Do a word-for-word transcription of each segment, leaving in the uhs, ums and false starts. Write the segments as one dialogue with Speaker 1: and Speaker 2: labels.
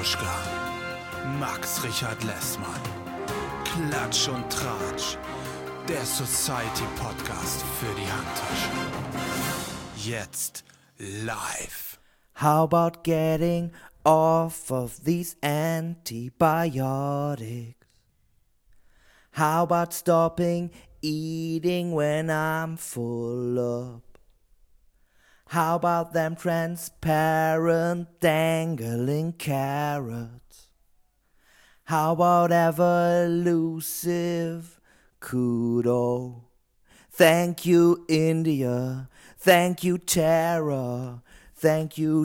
Speaker 1: Gruschka, Max Richard Lessmann, Klatsch und Tratsch, der Society-Podcast für die Handtasche. Jetzt live.
Speaker 2: How about getting off of these antibiotics? How about stopping eating when I'm full up? How about them transparent dangling carrots? How about ever elusive kudo? Thank you, India. Thank you, terror. Thank you,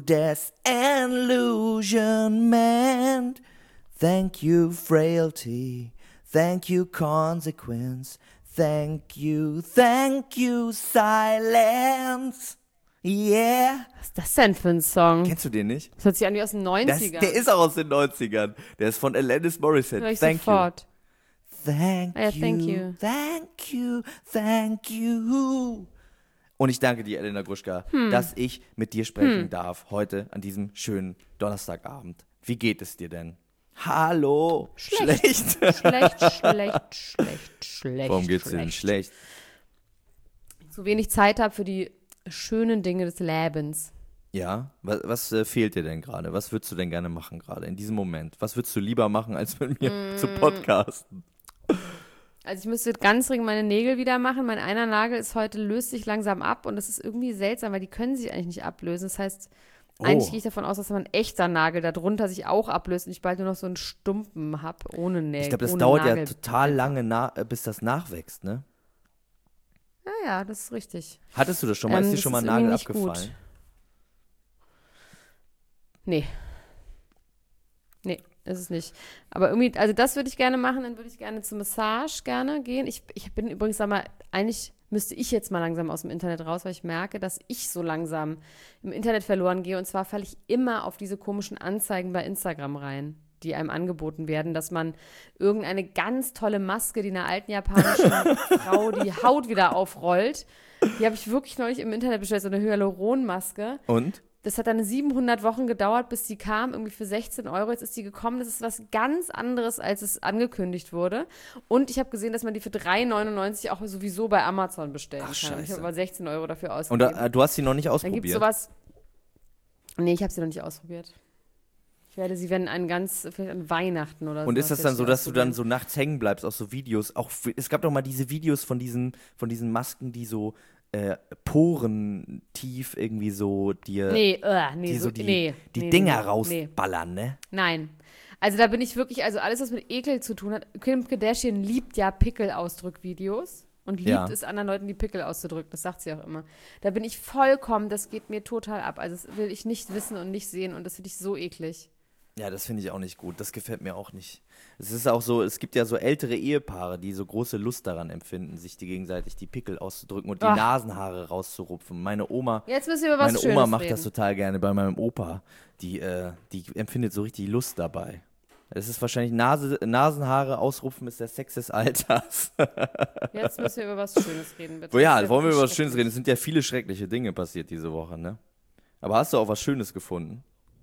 Speaker 2: disillusionment. Thank you, frailty. Thank you, consequence. Thank you, thank you, silence. Yeah.
Speaker 3: Was ist das denn für ein Song?
Speaker 2: Kennst du den nicht?
Speaker 3: Das hört sich an wie aus den
Speaker 2: Das,
Speaker 3: neunzigern.
Speaker 2: der ist auch aus den neunzigern. Der ist von Alanis Morissette.
Speaker 3: Hör ich
Speaker 2: Thank
Speaker 3: sofort.
Speaker 2: you. Thank
Speaker 3: Ah ja,
Speaker 2: you.
Speaker 3: thank you.
Speaker 2: Thank you. Thank you. Und ich danke dir, Elena Gruschka, hm. dass ich mit dir sprechen hm. darf heute an diesem schönen Donnerstagabend. Wie geht es dir denn? Hallo.
Speaker 3: Schlecht. Schlecht, schlecht, schlecht, schlecht, schlecht.
Speaker 2: Warum geht's dir denn schlecht?
Speaker 3: Zu wenig Zeit habe für die schönen Dinge des Lebens.
Speaker 2: Ja, was, was äh, fehlt dir denn gerade? Was würdest du denn gerne machen gerade in diesem Moment? Was würdest du lieber machen, als mit mir mm. zu podcasten?
Speaker 3: Also ich müsste ganz dringend meine Nägel wieder machen. Mein einer Nagel ist heute, löst sich langsam ab und das ist irgendwie seltsam, weil die können sich eigentlich nicht ablösen. Das heißt, oh. eigentlich gehe ich davon aus, dass mein echter Nagel darunter sich auch ablöst und ich bald nur noch so einen Stumpen habe, ohne Nägel.
Speaker 2: Ich glaube, das dauert Nagel. ja total lange, na- bis das nachwächst, ne?
Speaker 3: Ja, ja, das ist richtig.
Speaker 2: Hattest du das schon mal?
Speaker 3: Ähm,
Speaker 2: ist dir schon mal ein Nagel abgefallen?
Speaker 3: Gut. Nee. Nee, ist es nicht. Aber irgendwie, also das würde ich gerne machen, dann würde ich gerne zur Massage gerne gehen. Ich, ich bin übrigens, sag mal, eigentlich müsste ich jetzt mal langsam aus dem Internet raus, weil ich merke, dass ich so langsam im Internet verloren gehe. Und zwar falle ich immer auf diese komischen Anzeigen bei Instagram rein, die einem angeboten werden, dass man irgendeine ganz tolle Maske, die einer alten japanischen Frau die Haut wieder aufrollt, die habe ich wirklich neulich im Internet bestellt, so eine Hyaluronmaske.
Speaker 2: Und?
Speaker 3: Das hat dann siebenhundert Wochen gedauert, bis die kam, irgendwie für sechzehn Euro. Jetzt ist die gekommen. Das ist was ganz anderes, als es angekündigt wurde. Und ich habe gesehen, dass man die für drei neunundneunzig auch sowieso bei Amazon bestellen
Speaker 2: Ach,
Speaker 3: kann.
Speaker 2: Scheiße.
Speaker 3: Ich habe aber sechzehn Euro dafür
Speaker 2: Und
Speaker 3: ausgegeben.
Speaker 2: da, du hast sie noch nicht
Speaker 3: Dann
Speaker 2: ausprobiert?
Speaker 3: gibt es sowas. Nee, ich habe sie noch nicht ausprobiert. Ich werde sie, wenn an ganz, vielleicht an Weihnachten oder so.
Speaker 2: Und ist das dann so, dass du dann so nachts hängen bleibst, auch so Videos? Auch, es gab doch mal diese Videos von diesen, von diesen Masken, die so äh, Poren tief irgendwie so dir
Speaker 3: nee, uh, nee,
Speaker 2: die, so
Speaker 3: so,
Speaker 2: die,
Speaker 3: nee,
Speaker 2: die
Speaker 3: nee,
Speaker 2: Dinger
Speaker 3: nee,
Speaker 2: rausballern, ne?
Speaker 3: Nein. Also da bin ich wirklich, also alles, was mit Ekel zu tun hat. Kim Kardashian liebt ja Pickelausdrückvideos und liebt
Speaker 2: Ja.
Speaker 3: es, anderen Leuten die Pickel auszudrücken. Das sagt sie auch immer. Da bin ich vollkommen, das geht mir total ab. Also das will ich nicht wissen und nicht sehen und das finde ich so eklig.
Speaker 2: Ja, das finde ich auch nicht gut. Das gefällt mir auch nicht. Es ist auch so, es gibt ja so ältere Ehepaare, die so große Lust daran empfinden, sich die gegenseitig die Pickel auszudrücken und die
Speaker 3: Ach.
Speaker 2: Nasenhaare rauszurupfen. Meine Oma,
Speaker 3: Jetzt müssen wir über was
Speaker 2: meine
Speaker 3: Schönes
Speaker 2: Oma macht
Speaker 3: reden.
Speaker 2: das total gerne bei meinem Opa. Die, äh, die empfindet so richtig Lust dabei. Es ist wahrscheinlich Nase, Nasenhaare ausrupfen ist der Sex des Alters.
Speaker 3: Jetzt müssen wir über was Schönes reden, bitte.
Speaker 2: Oh ja,
Speaker 3: Das ist
Speaker 2: wollen wir über was
Speaker 3: schrecklich.
Speaker 2: Schönes reden? Es sind ja viele schreckliche Dinge passiert diese Woche, ne? Aber hast du auch was Schönes gefunden?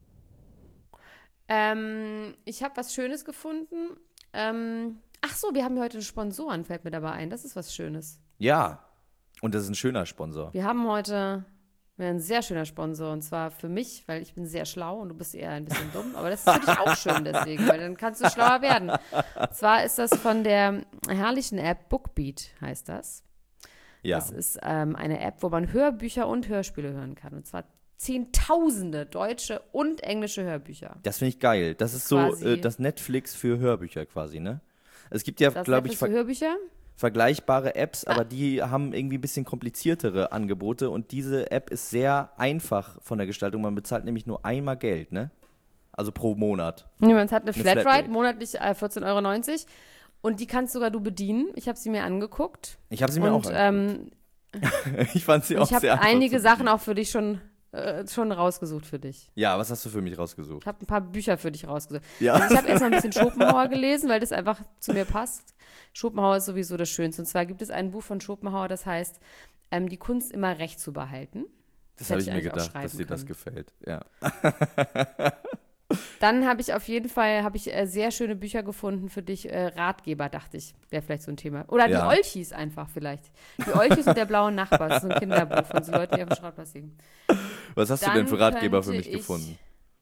Speaker 3: Ähm, ich habe was Schönes gefunden. Ähm, ach so, wir haben heute Sponsoren, fällt mir dabei ein. Das ist was Schönes.
Speaker 2: Ja. Und das ist ein schöner Sponsor.
Speaker 3: Wir haben heute ein sehr schöner Sponsor und zwar für mich, weil ich bin sehr schlau und du bist eher ein bisschen dumm, aber das ist für dich auch schön deswegen, weil dann kannst du schlauer werden. Und zwar ist das von der herrlichen App Bookbeat, heißt das.
Speaker 2: Ja.
Speaker 3: Das ist ähm, eine App, wo man Hörbücher und Hörspiele hören kann und zwar zehntausende deutsche und englische Hörbücher.
Speaker 2: Das finde ich geil. Das ist so
Speaker 3: Quasi.
Speaker 2: äh, das Netflix für Hörbücher quasi, ne? Es gibt ja,
Speaker 3: Das
Speaker 2: glaube ich,
Speaker 3: Netflix für Hörbücher?
Speaker 2: vergleichbare Apps, aber die haben irgendwie ein bisschen kompliziertere Angebote und diese App ist sehr einfach von der Gestaltung. Man bezahlt nämlich nur einmal Geld, ne? Also pro Monat.
Speaker 3: Niemand hat eine,
Speaker 2: Eine
Speaker 3: Flatrate,
Speaker 2: Flatrate.
Speaker 3: monatlich äh, vierzehn Euro neunzig und die kannst sogar du bedienen. Ich habe sie mir angeguckt.
Speaker 2: Ich habe sie mir
Speaker 3: und,
Speaker 2: auch
Speaker 3: ähm,
Speaker 2: angeguckt. Ich fand sie auch
Speaker 3: ich habe
Speaker 2: sehr einfach
Speaker 3: einige
Speaker 2: zu
Speaker 3: Sachen
Speaker 2: bedienen.
Speaker 3: auch für dich schon, äh, schon rausgesucht für dich.
Speaker 2: Ja, was hast du für mich rausgesucht?
Speaker 3: Ich habe ein paar Bücher für dich rausgesucht.
Speaker 2: Ja.
Speaker 3: Also ich habe erstmal ein bisschen Schopenhauer gelesen, weil das einfach zu mir passt. Schopenhauer ist sowieso das Schönste. Und zwar gibt es ein Buch von Schopenhauer, das heißt, ähm, die Kunst immer recht zu behalten.
Speaker 2: Das
Speaker 3: hätte
Speaker 2: habe
Speaker 3: ich
Speaker 2: ich mir
Speaker 3: eigentlich auch
Speaker 2: gedacht,
Speaker 3: schreiben
Speaker 2: dass dir das
Speaker 3: können.
Speaker 2: gefällt. Ja.
Speaker 3: Dann habe ich auf jeden Fall habe ich äh, sehr schöne Bücher gefunden für dich. Äh, Ratgeber, dachte ich, wäre vielleicht so ein Thema. Oder
Speaker 2: Ja.
Speaker 3: die Olchis einfach vielleicht. Die Olchis und der blaue Nachbar. Das ist ein Kinderbuch von so Leuten, die auf dem Schrottplatz liegen.
Speaker 2: Was hast
Speaker 3: Dann
Speaker 2: du denn für Ratgeber für
Speaker 3: könnte
Speaker 2: mich
Speaker 3: ich-
Speaker 2: gefunden?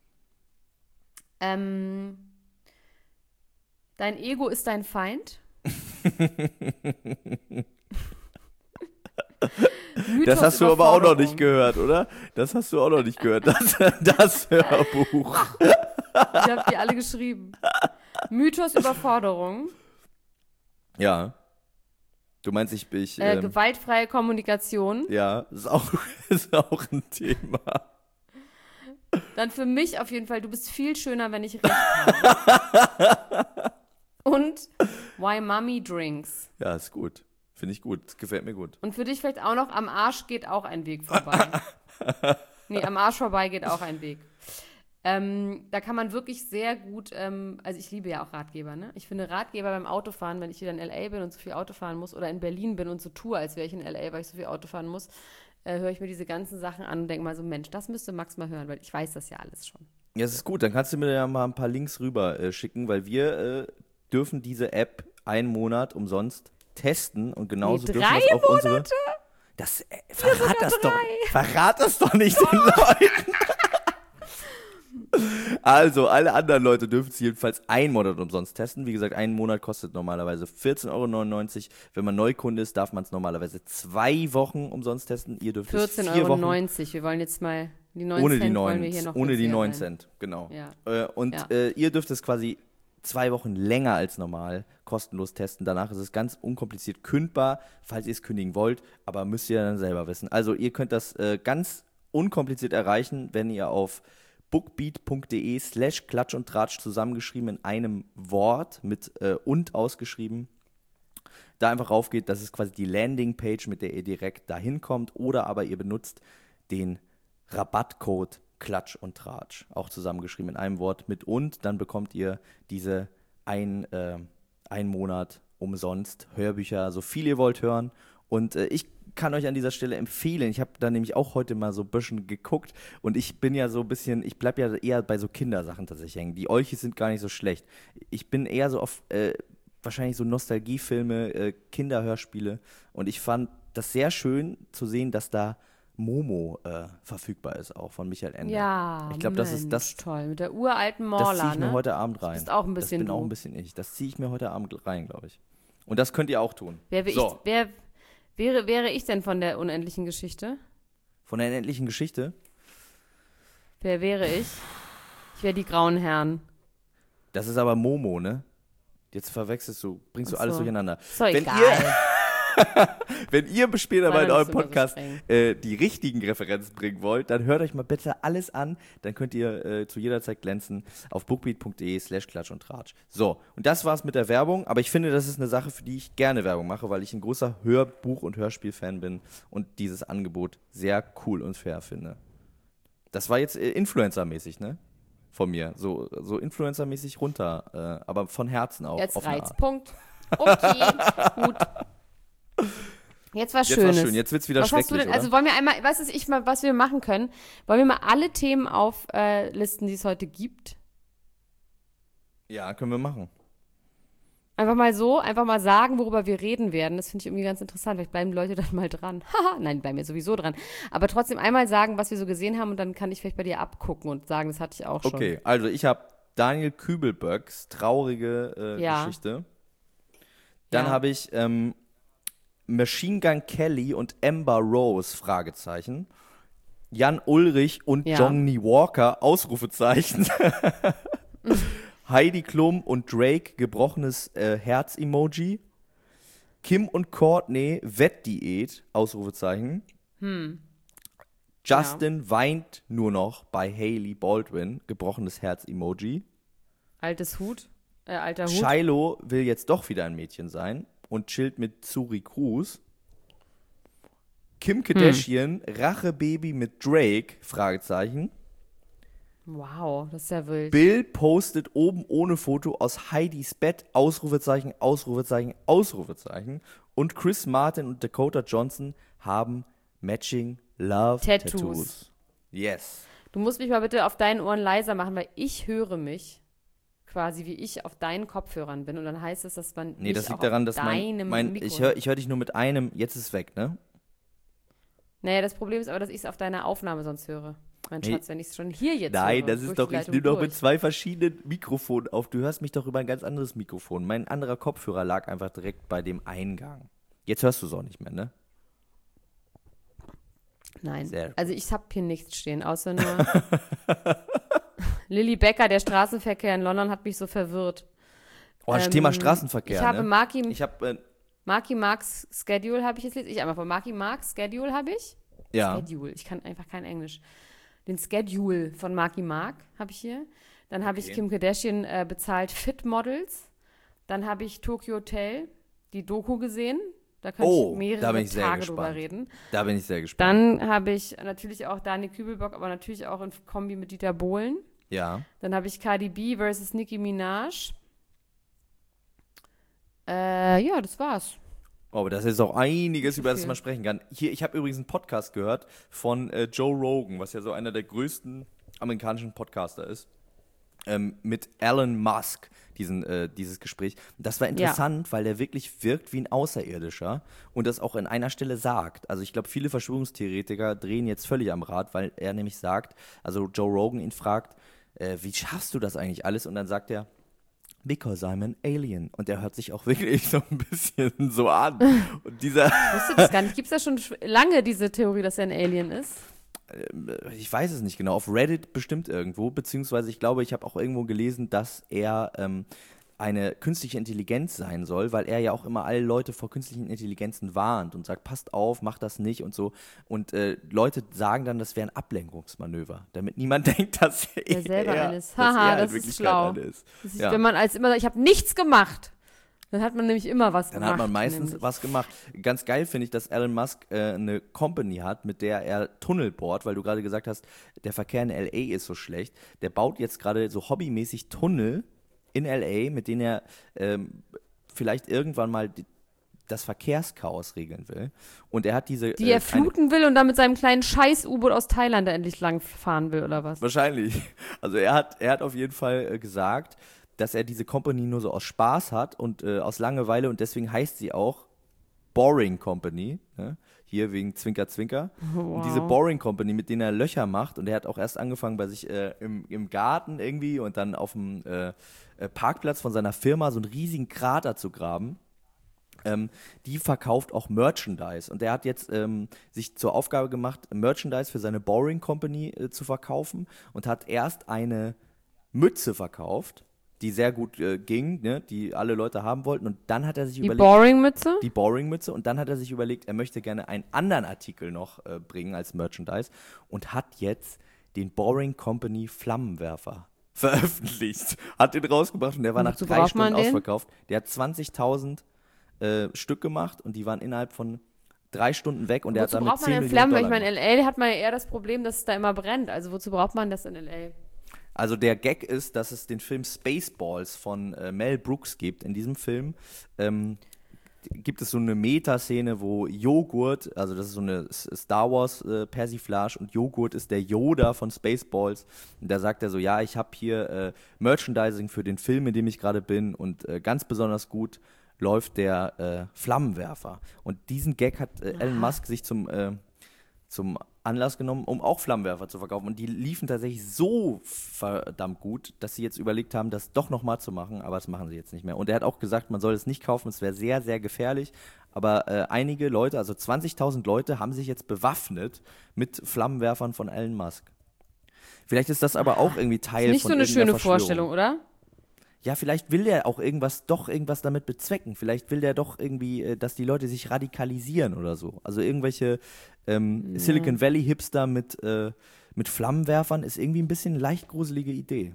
Speaker 3: Ähm, dein Ego ist dein Feind. Mythos
Speaker 2: Das hast du aber auch noch nicht
Speaker 3: Überforderung.
Speaker 2: gehört, oder? Das hast du auch noch nicht gehört, das, das Hörbuch.
Speaker 3: Ich habe die alle geschrieben. Mythos Überforderung.
Speaker 2: Ja. Du meinst, ich bin. Ich,
Speaker 3: Äh,
Speaker 2: ähm,
Speaker 3: gewaltfreie Kommunikation.
Speaker 2: ja, ist auch, ist auch ein Thema.
Speaker 3: Dann für mich auf jeden Fall, du bist viel schöner, wenn ich recht habe. Und Why Mommy Drinks.
Speaker 2: Ja, ist gut. Finde ich gut. Das gefällt mir gut.
Speaker 3: Und für dich vielleicht auch noch, am Arsch geht auch ein Weg vorbei. Nee, am Arsch vorbei geht auch ein Weg. Ähm, da kann man wirklich sehr gut, ähm, also ich liebe ja auch Ratgeber, ne? Ich finde Ratgeber beim Autofahren, wenn ich wieder in L A bin und so viel Auto fahren muss oder in Berlin bin und so tue, als wäre ich in L A, weil ich so viel Auto fahren muss, äh, höre ich mir diese ganzen Sachen an und denke mal so, Mensch, das müsste Max mal hören, weil ich weiß das ja alles schon.
Speaker 2: Ja, das ist gut. Dann kannst du mir ja mal ein paar Links rüber äh, schicken, weil wir äh, dürfen diese App einen Monat umsonst testen und genauso
Speaker 3: Nee,
Speaker 2: dürfen
Speaker 3: drei
Speaker 2: das auch unsere. Das äh, verrat das doch, verrat das doch nicht den Leuten. Also, alle anderen Leute dürfen es jedenfalls einen Monat umsonst testen. Wie gesagt, ein Monat kostet normalerweise vierzehn Euro neunundneunzig. Wenn man Neukunde ist, darf man es normalerweise zwei Wochen umsonst testen. Ihr dürft es
Speaker 3: vierzehn
Speaker 2: vier
Speaker 3: Euro
Speaker 2: Wochen
Speaker 3: neunzig. Wir wollen jetzt mal die neun
Speaker 2: ohne
Speaker 3: Cent
Speaker 2: die
Speaker 3: wollen wir
Speaker 2: neun,
Speaker 3: hier noch
Speaker 2: ohne die
Speaker 3: günstiger
Speaker 2: neun
Speaker 3: sein.
Speaker 2: Cent, genau.
Speaker 3: Ja.
Speaker 2: Äh, und
Speaker 3: Ja.
Speaker 2: äh, ihr dürft es quasi zwei Wochen länger als normal kostenlos testen. Danach ist es ganz unkompliziert kündbar, falls ihr es kündigen wollt, aber müsst ihr dann selber wissen. Also ihr könnt das äh, ganz unkompliziert erreichen, wenn ihr auf bookbeat.de slash Klatsch und Tratsch zusammengeschrieben in einem Wort mit äh, und ausgeschrieben da einfach raufgeht. Das ist quasi die Landingpage, mit der ihr direkt dahin kommt, oder aber ihr benutzt den Rabattcode Klatsch und Tratsch, auch zusammengeschrieben in einem Wort mit und, dann bekommt ihr diese ein, äh, ein Monat umsonst Hörbücher, so viel ihr wollt hören. Und äh, ich kann euch an dieser Stelle empfehlen, ich habe da nämlich auch heute mal so ein bisschen geguckt und ich bin ja so ein bisschen, ich bleibe ja eher bei so Kindersachen tatsächlich hängen. Die Olchis sind gar nicht so schlecht. Ich bin eher so auf äh, wahrscheinlich so Nostalgiefilme, äh, Kinderhörspiele, und ich fand das sehr schön zu sehen, dass da Momo äh, verfügbar ist, auch von Michael Ende.
Speaker 3: Ja,
Speaker 2: Ich glaube, das ist
Speaker 3: Mensch,
Speaker 2: das,
Speaker 3: toll. Mit der uralten
Speaker 2: das
Speaker 3: Morla,
Speaker 2: ziehe ich mir
Speaker 3: ne?
Speaker 2: heute Abend rein.
Speaker 3: bist auch ein bisschen
Speaker 2: das bin auch
Speaker 3: du.
Speaker 2: ein bisschen ich. Das ziehe ich mir heute Abend rein, glaube ich. Und das könnt ihr auch tun.
Speaker 3: Wer, wär
Speaker 2: so,
Speaker 3: ich, wer wäre, wäre ich denn von der unendlichen Geschichte?
Speaker 2: von der unendlichen Geschichte.
Speaker 3: Wer wäre ich? Ich wäre die grauen Herren.
Speaker 2: Das ist aber Momo, ne? Jetzt verwechselst du, bringst du
Speaker 3: Ach
Speaker 2: alles
Speaker 3: so.
Speaker 2: durcheinander.
Speaker 3: Ist doch
Speaker 2: Wenn
Speaker 3: egal.
Speaker 2: ihr, wenn ihr später
Speaker 3: Sei
Speaker 2: mal in
Speaker 3: doch
Speaker 2: eurem
Speaker 3: nicht so
Speaker 2: Podcast
Speaker 3: streng.
Speaker 2: äh, die richtigen Referenzen bringen wollt, dann hört euch mal bitte alles an. Dann könnt ihr äh, zu jeder Zeit glänzen auf bookbeat.de slash Klatsch und Tratsch. So, und das war's mit der Werbung. Aber ich finde, das ist eine Sache, für die ich gerne Werbung mache, weil ich ein großer Hörbuch- und Hörspiel-Fan bin und dieses Angebot sehr cool und fair finde. Das war jetzt äh, Influencer-mäßig, ne? Von mir. So, so Influencer-mäßig runter. Äh, aber von Herzen auch.
Speaker 3: Jetzt
Speaker 2: auf eine
Speaker 3: reizt.
Speaker 2: Art.
Speaker 3: Punkt. Okay, gut. Jetzt was
Speaker 2: Jetzt
Speaker 3: Schönes.
Speaker 2: war's schön, jetzt wird's wieder
Speaker 3: was hast du
Speaker 2: schrecklich,
Speaker 3: denn?
Speaker 2: oder?
Speaker 3: Also wollen wir einmal, was ist ich mal, was wir machen können? Wollen wir mal alle Themen auflisten, die es heute gibt?
Speaker 2: Ja, können wir machen.
Speaker 3: Einfach mal so, einfach mal sagen, worüber wir reden werden. Das finde ich irgendwie ganz interessant. Vielleicht bleiben die Leute dann mal dran. Haha, nein, die bleiben ja sowieso dran. Aber trotzdem einmal sagen, was wir so gesehen haben, und dann kann ich vielleicht bei dir abgucken und sagen, das hatte ich auch schon.
Speaker 2: Okay, also ich habe Daniel Kübelböcks traurige äh,
Speaker 3: Ja.
Speaker 2: Geschichte. Dann
Speaker 3: Ja.
Speaker 2: habe ich ähm, Machine Gun Kelly und Amber Rose, Fragezeichen. Jan Ulrich und
Speaker 3: Ja.
Speaker 2: Johnny Walker, Ausrufezeichen. Heidi Klum und Drake, gebrochenes äh, Herz-Emoji. Kim und Courtney, Wettdiät, Ausrufezeichen. Justin weint nur noch bei Hailey Baldwin, gebrochenes Herz-Emoji.
Speaker 3: Altes Hut, äh, alter Hut.
Speaker 2: Shiloh will jetzt doch wieder ein Mädchen sein und chillt mit Suri Cruz. Kim Kardashian, Rachebaby mit Drake, Fragezeichen.
Speaker 3: Wow, das ist ja wild.
Speaker 2: Bill postet oben ohne Foto aus Heidis Bett, Ausrufezeichen, Ausrufezeichen, Ausrufezeichen. Und Chris Martin und Dakota Johnson haben Matching Love
Speaker 3: Tattoos.
Speaker 2: Tattoos. Yes.
Speaker 3: Du musst mich mal bitte auf deinen Ohren leiser machen, weil ich höre mich quasi, wie ich auf deinen Kopfhörern bin. Und dann heißt es, dass man
Speaker 2: Nee,
Speaker 3: nicht
Speaker 2: das
Speaker 3: auch
Speaker 2: liegt daran,
Speaker 3: auf
Speaker 2: dass mein,
Speaker 3: deinem
Speaker 2: mein
Speaker 3: Mikro
Speaker 2: ich höre ich hör dich nur mit einem, jetzt ist es weg, ne?
Speaker 3: Naja, das Problem ist aber, dass ich es auf deiner Aufnahme sonst höre. Mein
Speaker 2: Nee.
Speaker 3: Schatz, wenn ich es schon hier jetzt
Speaker 2: Nein,
Speaker 3: höre.
Speaker 2: das
Speaker 3: durch
Speaker 2: ist doch,
Speaker 3: die
Speaker 2: ich
Speaker 3: Leitung
Speaker 2: nehme doch mit
Speaker 3: durch.
Speaker 2: zwei verschiedenen Mikrofonen auf. Du hörst mich doch über ein ganz anderes Mikrofon. Mein anderer Kopfhörer lag einfach direkt bei dem Eingang. Jetzt hörst du es auch nicht mehr, ne?
Speaker 3: Nein,
Speaker 2: Sehr gut.
Speaker 3: also ich habe hier nichts stehen, außer nur Lilly Becker, der Straßenverkehr in London hat mich so verwirrt.
Speaker 2: Oh, das
Speaker 3: Ähm,
Speaker 2: Thema Straßenverkehr,
Speaker 3: Ich habe
Speaker 2: ne?
Speaker 3: Marky,
Speaker 2: Ich habe, äh,
Speaker 3: Marky Marks Schedule habe ich jetzt, ich einmal von Marky Marks Schedule habe ich.
Speaker 2: ja,
Speaker 3: Schedule, ich kann einfach kein Englisch. Den Schedule von Marky Mark habe ich hier. Dann habe ich
Speaker 2: Okay.
Speaker 3: Kim Kardashian äh, bezahlt Fit Models. Dann habe ich Tokyo Hotel, die Doku gesehen. Da kann
Speaker 2: Oh,
Speaker 3: ich mehrere
Speaker 2: da bin ich sehr
Speaker 3: Tage drüber
Speaker 2: gespannt.
Speaker 3: reden.
Speaker 2: da bin ich sehr gespannt.
Speaker 3: Dann habe ich natürlich auch Dani Kübelbock, aber natürlich auch in Kombi mit Dieter Bohlen.
Speaker 2: Ja,
Speaker 3: Dann habe ich Cardi B versus Nicki Minaj. Äh, ja, das war's.
Speaker 2: oh, aber das ist auch einiges, über das
Speaker 3: viel.
Speaker 2: man sprechen kann. Hier, ich habe übrigens einen Podcast gehört von äh, Joe Rogan, was ja so einer der größten amerikanischen Podcaster ist. Ähm, mit Elon Musk, diesen, äh, dieses Gespräch. Das war interessant, weil der wirklich wirkt wie ein Außerirdischer und das auch in einer Stelle sagt. Also ich glaube, viele Verschwörungstheoretiker drehen jetzt völlig am Rad, weil er nämlich sagt, also Joe Rogan ihn fragt, äh, wie schaffst du das eigentlich alles? Und dann sagt er, because I'm an alien. Und der hört sich auch wirklich so ein bisschen so an. Und dieser,
Speaker 3: Ich wusste das gar nicht. Gibt es da schon sch- lange diese Theorie, dass er ein Alien ist?
Speaker 2: ich weiß es nicht genau, auf Reddit bestimmt irgendwo, beziehungsweise ich glaube, ich habe auch irgendwo gelesen, dass er ähm, eine künstliche Intelligenz sein soll, weil er ja auch immer alle Leute vor künstlichen Intelligenzen warnt und sagt, passt auf, macht das nicht und so. Und äh, Leute sagen dann, das wäre ein Ablenkungsmanöver, damit niemand denkt, dass er,
Speaker 3: Der selber
Speaker 2: er,
Speaker 3: eines.
Speaker 2: dass
Speaker 3: Haha,
Speaker 2: er
Speaker 3: das
Speaker 2: in
Speaker 3: ist
Speaker 2: Wirklichkeit
Speaker 3: schlau.
Speaker 2: eine ist.
Speaker 3: Das ist,
Speaker 2: Ja.
Speaker 3: wenn man als immer sagt, ich habe nichts gemacht, dann hat man nämlich immer was
Speaker 2: Dann
Speaker 3: gemacht.
Speaker 2: hat man meistens
Speaker 3: nämlich.
Speaker 2: was gemacht. Ganz geil finde ich, dass Elon Musk äh, eine Company hat, mit der er Tunnel bohrt, weil du gerade gesagt hast, der Verkehr in L A ist so schlecht. Der baut jetzt gerade so hobbymäßig Tunnel in L A, mit denen er ähm, vielleicht irgendwann mal die, das Verkehrschaos regeln will. Und er hat diese...
Speaker 3: Die
Speaker 2: äh,
Speaker 3: er
Speaker 2: eine-
Speaker 3: fluten will und dann mit seinem kleinen Scheiß-U-Boot aus Thailand da endlich lang fahren will, oder was?
Speaker 2: Wahrscheinlich. Also er hat, er hat auf jeden Fall äh, gesagt, dass er diese Company nur so aus Spaß hat und äh, aus Langeweile und deswegen heißt sie auch Boring Company. Ne? Hier wegen Zwinker Zwinker. Und diese Boring Company, mit denen er Löcher macht und er hat auch erst angefangen bei sich äh, im, im Garten irgendwie und dann auf dem äh, äh, Parkplatz von seiner Firma so einen riesigen Krater zu graben. Ähm, die verkauft auch Merchandise und er hat jetzt ähm, sich zur Aufgabe gemacht, Merchandise für seine Boring Company äh, zu verkaufen und hat erst eine Mütze verkauft, die sehr gut äh, ging, ne, die alle Leute haben wollten und dann hat er sich
Speaker 3: Die
Speaker 2: überlegt,
Speaker 3: Boring-Mütze?
Speaker 2: die Boring-Mütze und dann hat er sich überlegt, er möchte gerne einen anderen Artikel noch äh, bringen als Merchandise und hat jetzt den Boring Company Flammenwerfer veröffentlicht, hat den rausgebracht und der war nach
Speaker 3: Wozu
Speaker 2: drei
Speaker 3: braucht man
Speaker 2: Stunden
Speaker 3: den?
Speaker 2: ausverkauft. Der hat zwanzigtausend äh, Stück gemacht und die waren innerhalb von drei Stunden weg und der hat
Speaker 3: Wozu
Speaker 2: damit
Speaker 3: braucht man
Speaker 2: zehn
Speaker 3: denn
Speaker 2: Millionen
Speaker 3: Flammen? Weil
Speaker 2: Dollar
Speaker 3: ich meine,
Speaker 2: gemacht.
Speaker 3: in L A hat man ja eher das Problem, dass es da immer brennt. Also wozu braucht man das in L A?
Speaker 2: Also der Gag ist, dass es den Film Spaceballs von äh, Mel Brooks gibt. In diesem Film ähm, gibt es so eine Metaszene, wo Joghurt, also das ist so eine S- Star Wars äh, Persiflage und Joghurt ist der Yoda von Spaceballs. Und da sagt er so, ja, ich habe hier äh, Merchandising für den Film, in dem ich gerade bin und äh, ganz besonders gut läuft der äh, Flammenwerfer. Und diesen Gag hat äh, Elon Musk sich zum, äh, zum Anlass genommen, um auch Flammenwerfer zu verkaufen. Und die liefen tatsächlich so verdammt gut, dass sie jetzt überlegt haben, das doch nochmal zu machen, aber das machen sie jetzt nicht mehr. Und er hat auch gesagt, man soll es nicht kaufen, es wäre sehr, sehr gefährlich. Aber äh, einige Leute, also zwanzigtausend Leute, haben sich jetzt bewaffnet mit Flammenwerfern von Elon Musk. Vielleicht ist das aber auch irgendwie Teil
Speaker 3: Ist nicht
Speaker 2: von
Speaker 3: so eine
Speaker 2: irgendeiner
Speaker 3: schöne
Speaker 2: Verschwörung.
Speaker 3: Vorstellung, oder?
Speaker 2: Ja, vielleicht will der auch irgendwas, doch irgendwas damit bezwecken. Vielleicht will der doch irgendwie, äh, dass die Leute sich radikalisieren oder so. Also irgendwelche ähm, Silicon Valley Hipster mit, äh, mit Flammenwerfern ist irgendwie ein bisschen eine leicht gruselige Idee.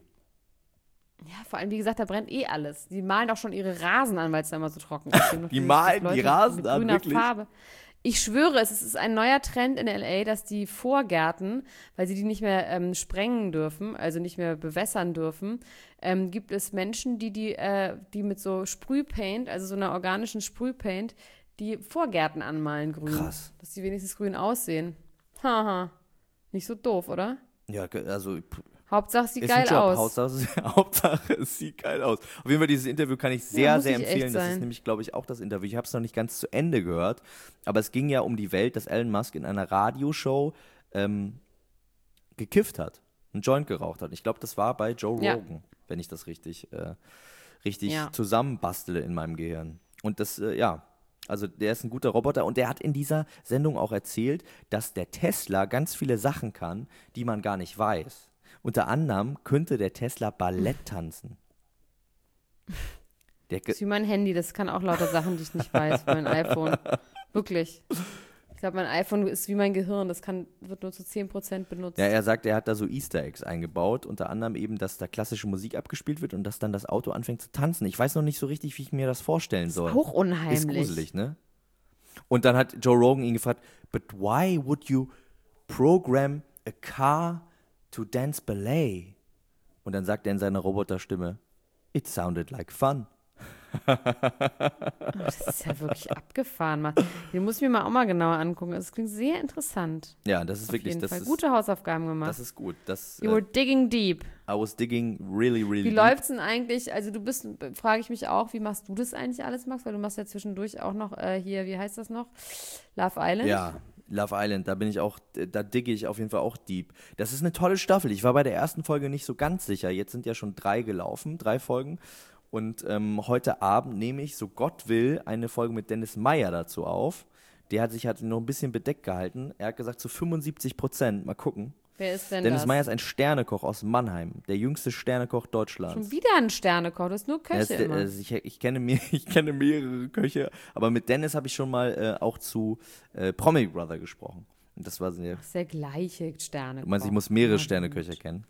Speaker 3: Ja, vor allem, wie gesagt, da brennt eh alles. Die malen auch schon ihre Rasen an, weil es da immer so trocken ist. Und
Speaker 2: Die malen die
Speaker 3: Leute
Speaker 2: Rasen
Speaker 3: mit
Speaker 2: an,
Speaker 3: grüner
Speaker 2: wirklich?
Speaker 3: Farbe. Ich schwöre, es ist ein neuer Trend in L A, dass die Vorgärten, weil sie die nicht mehr ähm, sprengen dürfen, also nicht mehr bewässern dürfen, ähm, gibt es Menschen, die, die, äh, die mit so Sprühpaint, also so einer organischen Sprühpaint, die Vorgärten anmalen grün.
Speaker 2: Krass.
Speaker 3: Dass die wenigstens grün aussehen. Haha. Nicht so doof, oder?
Speaker 2: Ja, also
Speaker 3: Hauptsache, sieht
Speaker 2: ist
Speaker 3: geil
Speaker 2: ein Job.
Speaker 3: aus.
Speaker 2: Hauptsache, Hauptsache, es sieht geil aus. Auf jeden Fall, dieses Interview kann ich sehr,
Speaker 3: Ja, muss
Speaker 2: sehr
Speaker 3: ich echt
Speaker 2: empfehlen. Das ist
Speaker 3: sein.
Speaker 2: nämlich, glaube ich, auch das Interview. Ich habe es noch nicht ganz zu Ende gehört, aber es ging ja um die Welt, dass Elon Musk in einer Radioshow ähm, gekifft hat, einen Joint geraucht hat. Ich glaube, das war bei Joe
Speaker 3: Ja.
Speaker 2: Rogan, wenn ich das richtig, äh, richtig
Speaker 3: Ja.
Speaker 2: zusammenbastele in meinem Gehirn. Und das, äh, ja, also der ist ein guter Roboter und der hat in dieser Sendung auch erzählt, dass der Tesla ganz viele Sachen kann, die man gar nicht weiß. Unter anderem könnte der Tesla Ballett tanzen. Der
Speaker 3: Das ist wie mein Handy, das kann auch lauter Sachen, die ich nicht weiß, mein iPhone. Wirklich. Ich glaube, mein iPhone ist wie mein Gehirn, das kann, wird nur zu zehn Prozent benutzt.
Speaker 2: Ja, er sagt, er hat da so Easter Eggs eingebaut, unter anderem eben, dass da klassische Musik abgespielt wird und dass dann das Auto anfängt zu tanzen. Ich weiß noch nicht so richtig, wie ich mir das vorstellen soll.
Speaker 3: Auch unheimlich.
Speaker 2: Ist gruselig, ne? Und dann hat Joe Rogan ihn gefragt, but why would you program a car to dance ballet? Und dann sagt er in seiner Roboterstimme, it sounded like fun.
Speaker 3: Oh, das ist ja wirklich abgefahren. Mann. Den muss ich mir mal auch mal genauer angucken. Das klingt sehr interessant.
Speaker 2: Ja, das ist
Speaker 3: Auf
Speaker 2: wirklich,
Speaker 3: jeden
Speaker 2: das
Speaker 3: Fall.
Speaker 2: ist,
Speaker 3: Gute Hausaufgaben gemacht.
Speaker 2: das ist gut. Das,
Speaker 3: You were
Speaker 2: äh,
Speaker 3: digging deep.
Speaker 2: I was digging really, really
Speaker 3: Wie
Speaker 2: deep.
Speaker 3: läuft's denn eigentlich? Also du bist, frage ich mich auch, wie machst du das eigentlich alles, Max? Weil du machst ja zwischendurch auch noch äh, hier, wie heißt das noch? Love Island?
Speaker 2: Ja, Love Island, da bin ich auch, da digge ich auf jeden Fall auch deep. Das ist eine tolle Staffel. Ich war bei der ersten Folge nicht so ganz sicher. Jetzt sind ja schon drei gelaufen, drei Folgen. Und ähm, heute Abend nehme ich, so Gott will, eine Folge mit Dennis Meyer dazu auf. Der hat sich halt noch ein bisschen bedeckt gehalten. Er hat gesagt, zu fünfundsiebzig Prozent. Mal gucken.
Speaker 3: Wer ist denn
Speaker 2: Dennis
Speaker 3: das?
Speaker 2: Meyer ist ein Sternekoch aus Mannheim. Der jüngste Sternekoch Deutschlands.
Speaker 3: Schon wieder ein Sternekoch, du hast nur
Speaker 2: Er
Speaker 3: Köche
Speaker 2: ist der-
Speaker 3: immer.
Speaker 2: also ich, ich, kenne mir, ich kenne mehrere Köche, aber mit Dennis habe ich schon mal äh, auch zu äh, Promi Brother gesprochen. Und das war sehr.
Speaker 3: Das ist der gleiche Sternekoch.
Speaker 2: Du meinst, ich muss mehrere
Speaker 3: Na
Speaker 2: Sterneköche
Speaker 3: gut.
Speaker 2: kennen?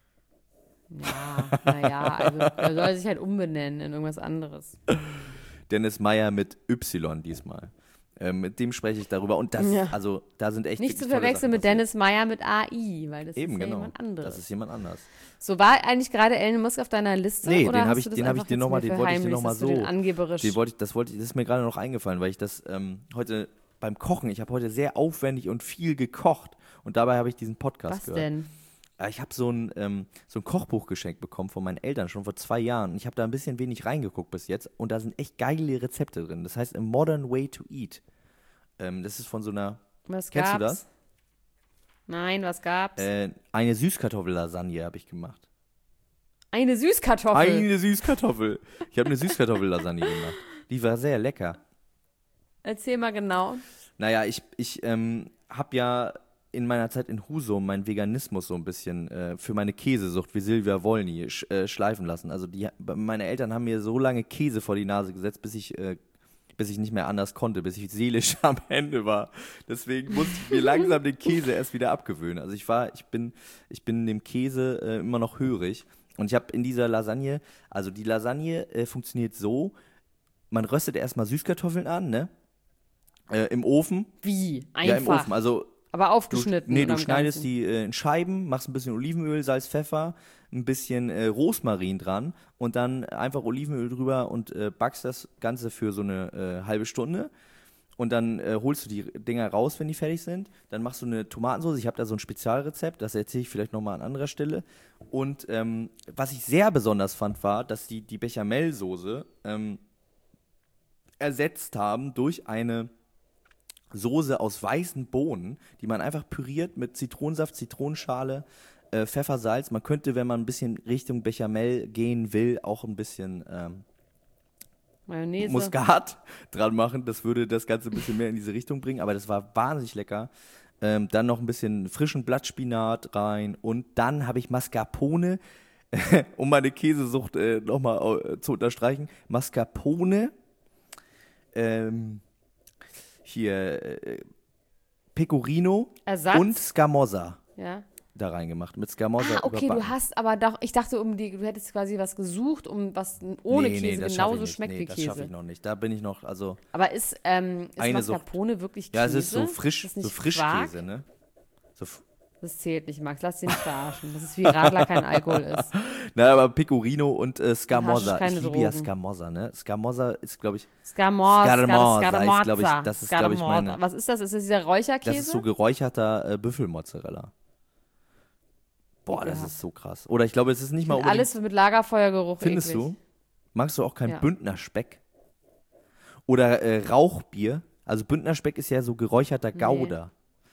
Speaker 3: Ja, naja, also er soll sich halt umbenennen in irgendwas anderes.
Speaker 2: Dennis Meyer mit Y diesmal. Ähm, mit dem spreche ich darüber. Und das,
Speaker 3: Ja.
Speaker 2: also, da sind echt
Speaker 3: Nicht
Speaker 2: wirklich
Speaker 3: zu
Speaker 2: tolle
Speaker 3: verwechseln
Speaker 2: Sachen
Speaker 3: mit
Speaker 2: passiert.
Speaker 3: Dennis Meyer mit A I, weil das
Speaker 2: Eben,
Speaker 3: ist ja
Speaker 2: genau.
Speaker 3: jemand anderes.
Speaker 2: Das ist jemand anders.
Speaker 3: So, war eigentlich gerade Elon Musk auf deiner Liste?
Speaker 2: Nee,
Speaker 3: oder
Speaker 2: den
Speaker 3: hast
Speaker 2: habe ich,
Speaker 3: du das
Speaker 2: den hab ich
Speaker 3: einfach
Speaker 2: dir
Speaker 3: jetzt
Speaker 2: nochmal,
Speaker 3: mir
Speaker 2: den wollte ich dir
Speaker 3: verheimlicht,
Speaker 2: nochmal
Speaker 3: dass du
Speaker 2: so.
Speaker 3: den angeberisch.
Speaker 2: Den wollte ich, das, wollte ich, das ist mir gerade noch eingefallen, weil ich das ähm, heute beim Kochen, ich habe heute sehr aufwendig und viel gekocht und dabei habe ich diesen Podcast
Speaker 3: Was
Speaker 2: gehört.
Speaker 3: denn?
Speaker 2: Äh, Ich habe so ein, ähm, so ein Kochbuch geschenkt bekommen von meinen Eltern schon vor zwei Jahren. Ich habe da ein bisschen wenig reingeguckt bis jetzt und da sind echt geile Rezepte drin. Das heißt A Modern Way to Eat. Ähm, das ist von so einer,
Speaker 3: Was
Speaker 2: kennst
Speaker 3: gab's?
Speaker 2: du das?
Speaker 3: Nein, was gab's?
Speaker 2: Äh, eine Süßkartoffellasagne habe ich gemacht.
Speaker 3: Eine Süßkartoffel.
Speaker 2: Eine Süßkartoffel. Ich habe eine Süßkartoffellasagne gemacht. Die war sehr lecker.
Speaker 3: Erzähl mal genau.
Speaker 2: Naja, ich, ich ähm, habe ja in meiner Zeit in Husum meinen Veganismus so ein bisschen äh, für meine Käsesucht wie Silvia Wolny sch, äh, schleifen lassen. Also die, meine Eltern haben mir so lange Käse vor die Nase gesetzt, bis ich, äh, bis ich nicht mehr anders konnte, bis ich seelisch am Ende war. Deswegen musste ich mir langsam den Käse erst wieder abgewöhnen. Also ich war, ich bin, ich bin dem Käse äh, immer noch hörig. Und ich habe in dieser Lasagne, also die Lasagne äh, funktioniert so, man röstet erstmal Süßkartoffeln an, ne? Äh, Im Ofen.
Speaker 3: Wie? Einfach.
Speaker 2: Ja, im Ofen. Also
Speaker 3: Aber
Speaker 2: du,
Speaker 3: aufgeschnitten.
Speaker 2: nee,
Speaker 3: oder
Speaker 2: du
Speaker 3: im
Speaker 2: schneidest
Speaker 3: Ganzen?
Speaker 2: die äh, in Scheiben, machst ein bisschen Olivenöl, Salz, Pfeffer, ein bisschen äh, Rosmarin dran und dann einfach Olivenöl drüber und äh, backst das Ganze für so eine äh, halbe Stunde. Und dann äh, holst du die Dinger raus, wenn die fertig sind. Dann machst du eine Tomatensauce. Ich habe da so ein Spezialrezept, das erzähle ich vielleicht nochmal an anderer Stelle. Und ähm, was ich sehr besonders fand, war, dass die die Bechamelsoße ähm, ersetzt haben durch eine Soße aus weißen Bohnen, die man einfach püriert mit Zitronensaft, Zitronenschale, äh, Pfeffer, Salz. Man könnte, wenn man ein bisschen Richtung Bechamel gehen will, auch ein bisschen ähm,
Speaker 3: Mayonnaise.
Speaker 2: Muskat dran machen. Das würde das Ganze ein bisschen mehr in diese Richtung bringen, aber das war wahnsinnig lecker. Ähm, dann noch ein bisschen frischen Blattspinat rein und dann habe ich Mascarpone, um meine Käsesucht äh, nochmal äh, zu unterstreichen. Mascarpone, ähm, hier äh, Pecorino
Speaker 3: Ersatz?
Speaker 2: und Scamozza
Speaker 3: Ja.
Speaker 2: da reingemacht. Mit Scamozza
Speaker 3: Ah, okay,
Speaker 2: überbacken.
Speaker 3: du hast aber doch, ich dachte, um die, du hättest quasi was gesucht, um was ohne
Speaker 2: nee,
Speaker 3: Käse
Speaker 2: nee, das schaff ich
Speaker 3: genauso
Speaker 2: nicht.
Speaker 3: schmeckt
Speaker 2: nee,
Speaker 3: wie
Speaker 2: das schaffe
Speaker 3: Käse.
Speaker 2: ich noch nicht. Da bin ich noch, also
Speaker 3: Aber ist, ähm, ist
Speaker 2: Eine Sucht.
Speaker 3: Mascarpone wirklich Käse?
Speaker 2: ja, es ist so frisch,
Speaker 3: Ist das
Speaker 2: so
Speaker 3: nicht
Speaker 2: Frischkäse,
Speaker 3: Quark?
Speaker 2: ne? So f-
Speaker 3: Das zählt nicht, Max. Lass dich nicht verarschen. Das ist wie Radler kein Alkohol ist.
Speaker 2: Na, aber Pecorino und äh,
Speaker 3: Haschisch
Speaker 2: Scamozza.
Speaker 3: keine
Speaker 2: Ich liebe ja
Speaker 3: Drogen.
Speaker 2: Scamozza, ne? Scamozza ist, glaube ich,
Speaker 3: Scamorza.
Speaker 2: Scamorza
Speaker 3: Scamorza.
Speaker 2: ist, glaub ich- das ist, glaub ich, meine-
Speaker 3: Was ist das? Ist das dieser Räucherkäse?
Speaker 2: das ist so geräucherter äh, Büffelmozzarella. Boah, das
Speaker 3: Ekelhaft.
Speaker 2: ist so krass. Oder ich glaube, es ist nicht mal
Speaker 3: Und
Speaker 2: unbedingt...
Speaker 3: alles mit Lagerfeuergeruch.
Speaker 2: Findest
Speaker 3: eklig.
Speaker 2: du? Magst du auch kein
Speaker 3: Ja.
Speaker 2: Bündner Speck? Oder äh, Rauchbier? Also Bündner Speck ist ja so geräucherter
Speaker 3: Nee.
Speaker 2: Gouda.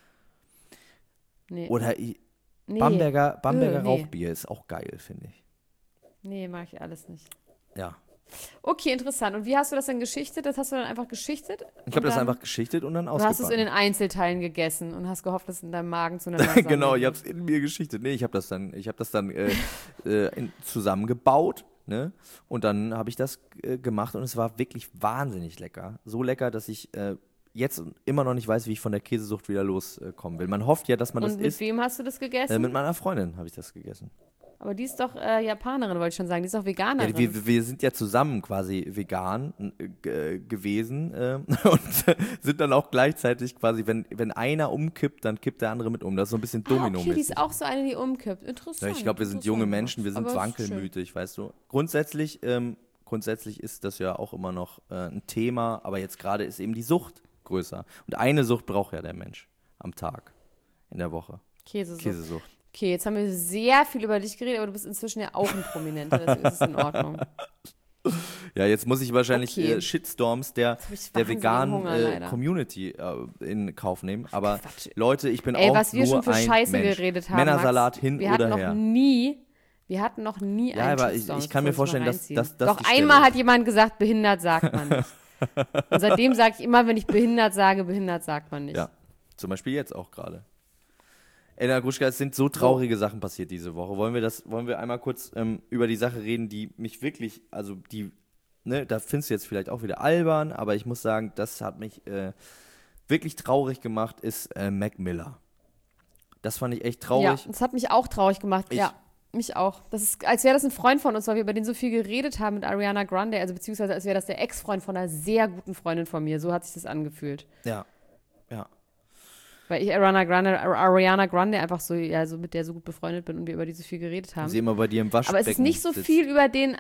Speaker 3: Nee.
Speaker 2: Oder i-
Speaker 3: nee.
Speaker 2: Bamberger, Bamberger
Speaker 3: Öh, nee.
Speaker 2: Rauchbier ist auch geil, finde ich.
Speaker 3: Nee, mag ich alles nicht.
Speaker 2: Ja.
Speaker 3: Okay, interessant. Und wie hast du das dann geschichtet? Das hast du dann einfach geschichtet?
Speaker 2: Ich habe das
Speaker 3: dann,
Speaker 2: einfach geschichtet und dann
Speaker 3: Oder hast du es in
Speaker 2: ausgebacken.
Speaker 3: den Einzelteilen gegessen und hast gehofft, dass es in deinem Magen zu einer Lasagne
Speaker 2: Genau, ich
Speaker 3: wird?
Speaker 2: habe es in mir geschichtet. Nee, ich habe das dann, ich hab das dann äh, äh, in, zusammengebaut. Ne? Und dann habe ich das äh, gemacht und es war wirklich wahnsinnig lecker. So lecker, dass ich äh, jetzt immer noch nicht weiß, wie ich von der Käsesucht wieder loskommen will. Man hofft ja, dass man
Speaker 3: Und
Speaker 2: das
Speaker 3: mit
Speaker 2: isst.
Speaker 3: wem hast du das gegessen?
Speaker 2: Äh, mit meiner Freundin habe ich das gegessen.
Speaker 3: Aber die ist doch äh, Japanerin, wollte ich schon sagen. Die ist doch Veganerin.
Speaker 2: Ja, wir, wir sind ja zusammen quasi vegan äh, g- gewesen äh, und sind dann auch gleichzeitig quasi, wenn, wenn einer umkippt, dann kippt der andere mit um. Das ist so ein bisschen
Speaker 3: ah, okay, die
Speaker 2: domino-mäßig.
Speaker 3: ist auch so eine, die umkippt. Interessant.
Speaker 2: Ja, ich glaube, wir sind junge
Speaker 3: interessant.
Speaker 2: Menschen, wir sind
Speaker 3: Aber ist schön.
Speaker 2: wankelmütig, weißt du. Grundsätzlich, ähm, grundsätzlich ist das ja auch immer noch äh, ein Thema, aber jetzt gerade ist eben die Sucht größer. Und eine Sucht braucht ja der Mensch am Tag, in der Woche.
Speaker 3: Käsesucht.
Speaker 2: Käsesucht.
Speaker 3: Okay, jetzt haben wir sehr viel über dich geredet, aber du bist inzwischen ja auch ein Prominenter, deswegen ist es in Ordnung.
Speaker 2: Ja, jetzt muss ich wahrscheinlich
Speaker 3: Okay.
Speaker 2: äh, Shitstorms der,
Speaker 3: hab ich
Speaker 2: der
Speaker 3: wahnsinnigen
Speaker 2: veganen
Speaker 3: Hunger,
Speaker 2: äh,
Speaker 3: leider.
Speaker 2: Community äh, in Kauf nehmen. Aber
Speaker 3: Quatsch.
Speaker 2: Leute, ich bin
Speaker 3: Ey,
Speaker 2: auch
Speaker 3: was wir
Speaker 2: nur
Speaker 3: schon für
Speaker 2: ein
Speaker 3: Scheiße
Speaker 2: Mensch.
Speaker 3: geredet haben,
Speaker 2: Männersalat
Speaker 3: Max,
Speaker 2: hin
Speaker 3: wir
Speaker 2: oder
Speaker 3: hatten noch
Speaker 2: her.
Speaker 3: nie, wir hatten noch nie
Speaker 2: Ja,
Speaker 3: einen
Speaker 2: aber ich-
Speaker 3: Shitstorm,
Speaker 2: ich kann
Speaker 3: das
Speaker 2: mir
Speaker 3: soll ich
Speaker 2: vorstellen,
Speaker 3: mal
Speaker 2: dass-
Speaker 3: reinziehen.
Speaker 2: dass- dass
Speaker 3: Doch
Speaker 2: die Stelle
Speaker 3: einmal
Speaker 2: ist.
Speaker 3: hat jemand gesagt, behindert sagt man nicht. Und seitdem sage ich immer, wenn ich behindert sage, behindert sagt man nicht.
Speaker 2: Ja, zum Beispiel jetzt auch gerade. Elena Gruschka, es sind so traurige Sachen passiert diese Woche. Wollen wir das, wollen wir einmal kurz ähm, über die Sache reden, die mich wirklich, also die, ne, da findest du jetzt vielleicht auch wieder albern, aber ich muss sagen, das hat mich äh, wirklich traurig gemacht, ist äh, Mac Miller. Das fand ich echt
Speaker 3: Ja,
Speaker 2: traurig.
Speaker 3: das hat mich auch traurig gemacht.
Speaker 2: Ich-
Speaker 3: ja, mich auch. Das ist, als wäre das ein Freund von uns, weil wir über den so viel geredet haben mit Ariana Grande, also beziehungsweise als wäre das der Ex-Freund von einer sehr guten Freundin von mir. So hat sich das angefühlt.
Speaker 2: Ja, ja.
Speaker 3: Weil ich Ariana Grande, Ariana Grande einfach so, ja, so mit der so gut befreundet bin und wir über die so viel geredet haben.
Speaker 2: Sie immer bei dir im Waschbecken
Speaker 3: Aber es ist nicht so
Speaker 2: sitzt.
Speaker 3: viel über den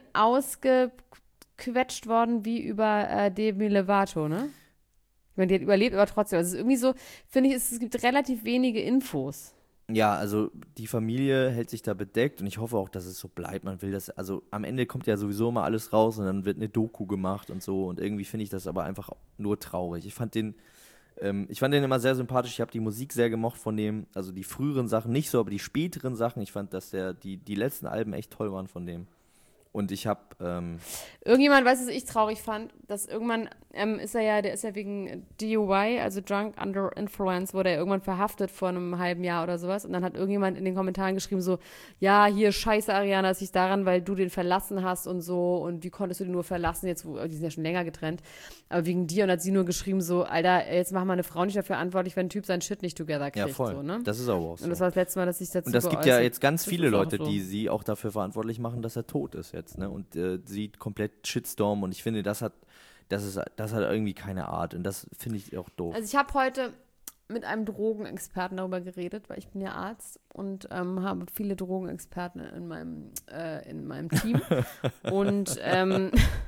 Speaker 3: ausgequetscht worden wie über äh, Demi Lovato, ne? Ich meine, die hat überlebt, aber trotzdem. Also es ist irgendwie so, finde ich, es, es gibt relativ wenige Infos.
Speaker 2: Ja, also die Familie hält sich da bedeckt und ich hoffe auch, dass es so bleibt. Man will das, also am Ende kommt ja sowieso immer alles raus und dann wird eine Doku gemacht und so und irgendwie finde ich das aber einfach nur traurig. Ich fand den, ähm, ich fand den immer sehr sympathisch. Ich habe die Musik sehr gemocht von dem, also die früheren Sachen nicht so, aber die späteren Sachen. Ich fand, dass der, die, die letzten Alben echt toll waren von dem. Und ich habe, ähm,
Speaker 3: Irgendjemand weiß, was ich traurig fand, dass irgendwann ähm, ist er ja, der ist ja wegen D U I, also Drunk Under Influence, wurde er irgendwann verhaftet vor einem halben Jahr oder sowas. Und dann hat irgendjemand in den Kommentaren geschrieben so, ja, hier, scheiße, Ariana, es liegt daran, weil du den verlassen hast und so. Und wie konntest du den nur verlassen, jetzt, wo, die sind ja schon länger getrennt. Aber wegen dir. Und hat sie nur geschrieben so, Alter, jetzt mach mal eine Frau nicht dafür verantwortlich, wenn ein Typ seinen Shit nicht together kriegt.
Speaker 2: ja voll,
Speaker 3: So, ne?
Speaker 2: das ist aber auch so.
Speaker 3: Und das war das letzte Mal, dass ich dazu
Speaker 2: Und das gibt ja
Speaker 3: geäußert-
Speaker 2: jetzt ganz
Speaker 3: Das
Speaker 2: viele
Speaker 3: ist auch
Speaker 2: Leute,
Speaker 3: so.
Speaker 2: die sie auch dafür verantwortlich machen, dass er tot ist jetzt, ne? Und äh, sie komplett Shitstorm und ich finde, das hat, das ist, das hat irgendwie keine Art und das finde ich auch doof.
Speaker 3: Also ich habe heute mit einem Drogenexperten darüber geredet, weil ich bin ja Arzt und ähm, habe viele Drogenexperten in meinem, äh, in meinem Team. Und ähm,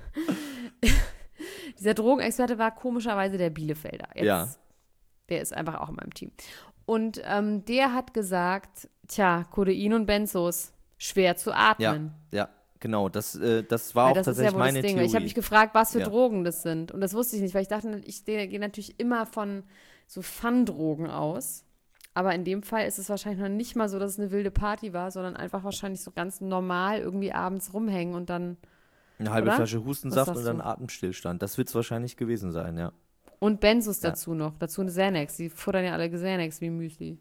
Speaker 3: dieser Drogenexperte war komischerweise der Bielefelder. Jetzt,
Speaker 2: Ja.
Speaker 3: Der ist einfach auch in meinem Team. Und ähm, der hat gesagt, tja, Codein und Benzos, schwer zu
Speaker 2: ja,
Speaker 3: atmen.
Speaker 2: ja, genau, das, äh, das war
Speaker 3: Weil
Speaker 2: auch
Speaker 3: das ist ja
Speaker 2: tatsächlich
Speaker 3: wohl
Speaker 2: meine
Speaker 3: das Ding.
Speaker 2: Theorie.
Speaker 3: Ich habe mich gefragt, was für
Speaker 2: Ja.
Speaker 3: Drogen das sind. Und das wusste ich nicht, weil ich dachte, ich gehe natürlich immer von so Fun-Drogen aus. Aber in dem Fall ist es wahrscheinlich noch nicht mal so, dass es eine wilde Party war, sondern einfach wahrscheinlich so ganz normal irgendwie abends rumhängen und dann.
Speaker 2: Eine halbe
Speaker 3: oder?
Speaker 2: Flasche Hustensaft
Speaker 3: Was
Speaker 2: und
Speaker 3: sagst
Speaker 2: dann
Speaker 3: du?
Speaker 2: Atemstillstand. Das wird es wahrscheinlich gewesen sein, ja.
Speaker 3: Und Benzos
Speaker 2: Ja.
Speaker 3: dazu noch. Dazu eine Xanax. Die futtern ja alle Xanax wie Müsli.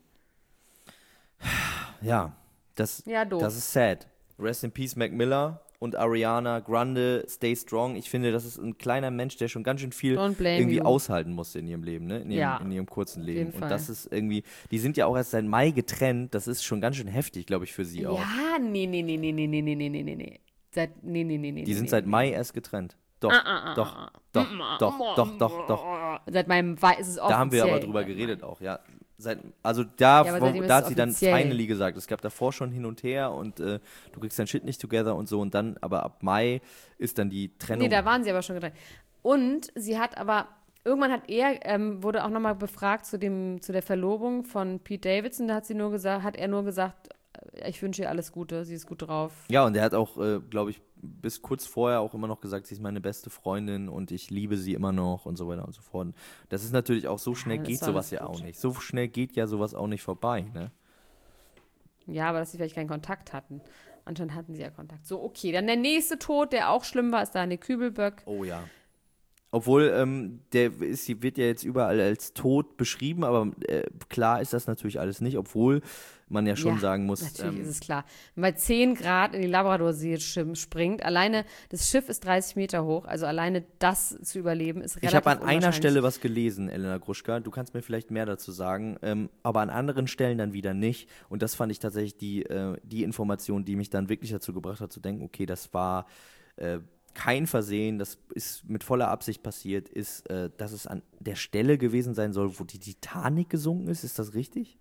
Speaker 2: Ja, das,
Speaker 3: Ja, doof.
Speaker 2: das ist sad. Rest in Peace, Mac Miller und Ariana Grande, stay strong. Ich finde, das ist ein kleiner Mensch, der schon ganz schön viel
Speaker 3: Don't blame
Speaker 2: irgendwie
Speaker 3: you.
Speaker 2: aushalten musste in ihrem Leben, ne? In ihrem,
Speaker 3: Ja,
Speaker 2: in ihrem kurzen Leben.
Speaker 3: jeden
Speaker 2: Und
Speaker 3: Fall.
Speaker 2: das ist irgendwie, die sind ja auch erst seit Mai getrennt. Das ist schon ganz schön heftig, glaube ich, für sie auch.
Speaker 3: Ja, nee, nee, nee, nee, nee, nee, nee, nee, nee, nee, nee. Seit, nee, nee, nee, nee.
Speaker 2: Die
Speaker 3: nee,
Speaker 2: sind
Speaker 3: nee,
Speaker 2: seit
Speaker 3: nee.
Speaker 2: Mai erst getrennt. Doch,
Speaker 3: ah,
Speaker 2: doch,
Speaker 3: ah.
Speaker 2: doch, doch, doch, doch, doch.
Speaker 3: Seit meinem Wei ist es offiziell.
Speaker 2: Da haben wir aber drüber geredet auch, ja. Seit, also da,
Speaker 3: Ja, aber
Speaker 2: wo,
Speaker 3: seitdem ist
Speaker 2: da
Speaker 3: es
Speaker 2: hat sie dann
Speaker 3: offiziell.
Speaker 2: finally gesagt, es gab davor schon hin und her und äh, du kriegst dein Shit nicht together und so und dann, aber ab Mai ist dann die Trennung.
Speaker 3: Nee, da waren sie aber schon getrennt. Und sie hat aber, irgendwann hat er, ähm, wurde auch nochmal befragt zu dem, zu der Verlobung von Pete Davidson, da hat sie nur gesagt, hat er nur gesagt, ich wünsche ihr alles Gute, sie ist gut drauf.
Speaker 2: Ja, und er hat auch, äh, glaube ich, bis kurz vorher auch immer noch gesagt, sie ist meine beste Freundin und ich liebe sie immer noch und so weiter und so fort. Das ist natürlich auch, so schnell
Speaker 3: Ja, das
Speaker 2: geht
Speaker 3: ist
Speaker 2: sowas
Speaker 3: alles
Speaker 2: ja
Speaker 3: gut.
Speaker 2: auch nicht. So schnell geht ja sowas auch nicht vorbei, ne?
Speaker 3: Ja, aber dass sie vielleicht keinen Kontakt hatten. Anscheinend hatten sie ja Kontakt. So, okay, dann der nächste Tod, der auch schlimm war, ist Daniel Kübelböck.
Speaker 2: Oh ja. Obwohl, ähm, der ist, wird ja jetzt überall als tot beschrieben, aber äh, klar ist das natürlich alles nicht, obwohl man ja schon
Speaker 3: Ja,
Speaker 2: sagen muss,
Speaker 3: natürlich
Speaker 2: ähm,
Speaker 3: ist es klar. Wenn man bei zehn Grad in die Labradorsee schim- springt, alleine, das Schiff ist dreißig Meter hoch, also alleine das zu überleben ist relativ
Speaker 2: ich habe an einer
Speaker 3: unwahrscheinlich.
Speaker 2: Stelle was gelesen, Elena Gruschka, du kannst mir vielleicht mehr dazu sagen, ähm, aber an anderen Stellen dann wieder nicht. Und das fand ich tatsächlich die, äh, die Information, die mich dann wirklich dazu gebracht hat, zu denken, okay, das war äh, kein Versehen, das ist mit voller Absicht passiert, ist, äh, dass es an der Stelle gewesen sein soll, wo die Titanic gesunken ist. Ist das richtig?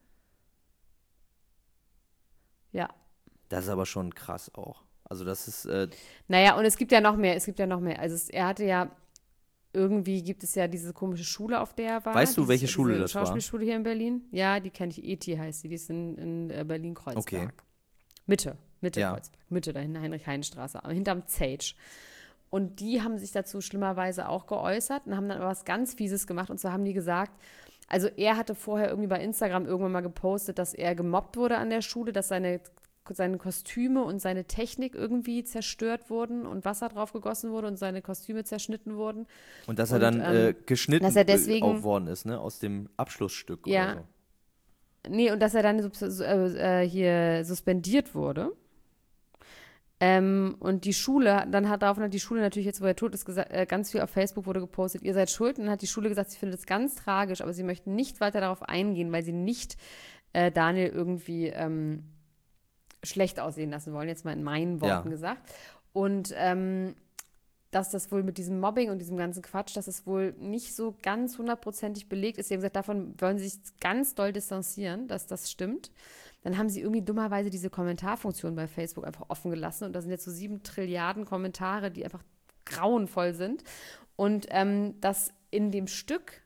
Speaker 3: Ja.
Speaker 2: Das ist aber schon krass auch. Also das ist, äh,
Speaker 3: Naja, und es gibt ja noch mehr, es gibt ja noch mehr. Also es, er hatte ja, irgendwie gibt es ja diese komische Schule, auf der er war.
Speaker 2: Weißt du,
Speaker 3: diese,
Speaker 2: welche Schule
Speaker 3: diese
Speaker 2: das war?
Speaker 3: Schauspielschule hier in Berlin. Ja, die kenne ich, E T heißt sie, die ist in, in äh, Berlin-Kreuzberg.
Speaker 2: Okay.
Speaker 3: Mitte, Mitte
Speaker 2: Ja.
Speaker 3: Kreuzberg, Mitte dahin, Heinrich-Heine-Straße, hinterm Zage. Und die haben sich dazu schlimmerweise auch geäußert und haben dann aber was ganz Fieses gemacht. Und zwar haben die gesagt, also er hatte vorher irgendwie bei Instagram irgendwann mal gepostet, dass er gemobbt wurde an der Schule, dass seine, seine Kostüme und seine Technik irgendwie zerstört wurden und Wasser drauf gegossen wurde und seine Kostüme zerschnitten wurden.
Speaker 2: und dass er
Speaker 3: Und,
Speaker 2: dann äh,
Speaker 3: ähm,
Speaker 2: geschnitten
Speaker 3: dass er deswegen-
Speaker 2: auch worden ist, ne, aus dem Abschlussstück
Speaker 3: Ja.
Speaker 2: oder so.
Speaker 3: Nee, und dass er dann sus- äh, hier suspendiert wurde. Ähm, und die Schule, dann hat daraufhin hat die Schule natürlich jetzt, wo er tot ist, gesagt, äh, ganz viel auf Facebook wurde gepostet, ihr seid schuld. Und dann hat die Schule gesagt, sie findet es ganz tragisch, aber sie möchten nicht weiter darauf eingehen, weil sie nicht äh, Daniel irgendwie ähm, schlecht aussehen lassen wollen, jetzt mal in meinen Worten
Speaker 2: Ja.
Speaker 3: gesagt. Und ähm, dass das wohl mit diesem Mobbing und diesem ganzen Quatsch, dass es wohl nicht so ganz hundertprozentig belegt ist. Sie haben gesagt, davon wollen sie sich ganz doll distanzieren, dass das stimmt. Dann haben sie irgendwie dummerweise diese Kommentarfunktion bei Facebook einfach offen gelassen und da sind jetzt so sieben Trilliarden Kommentare, die einfach grauenvoll sind. Und ähm, dass in dem Stück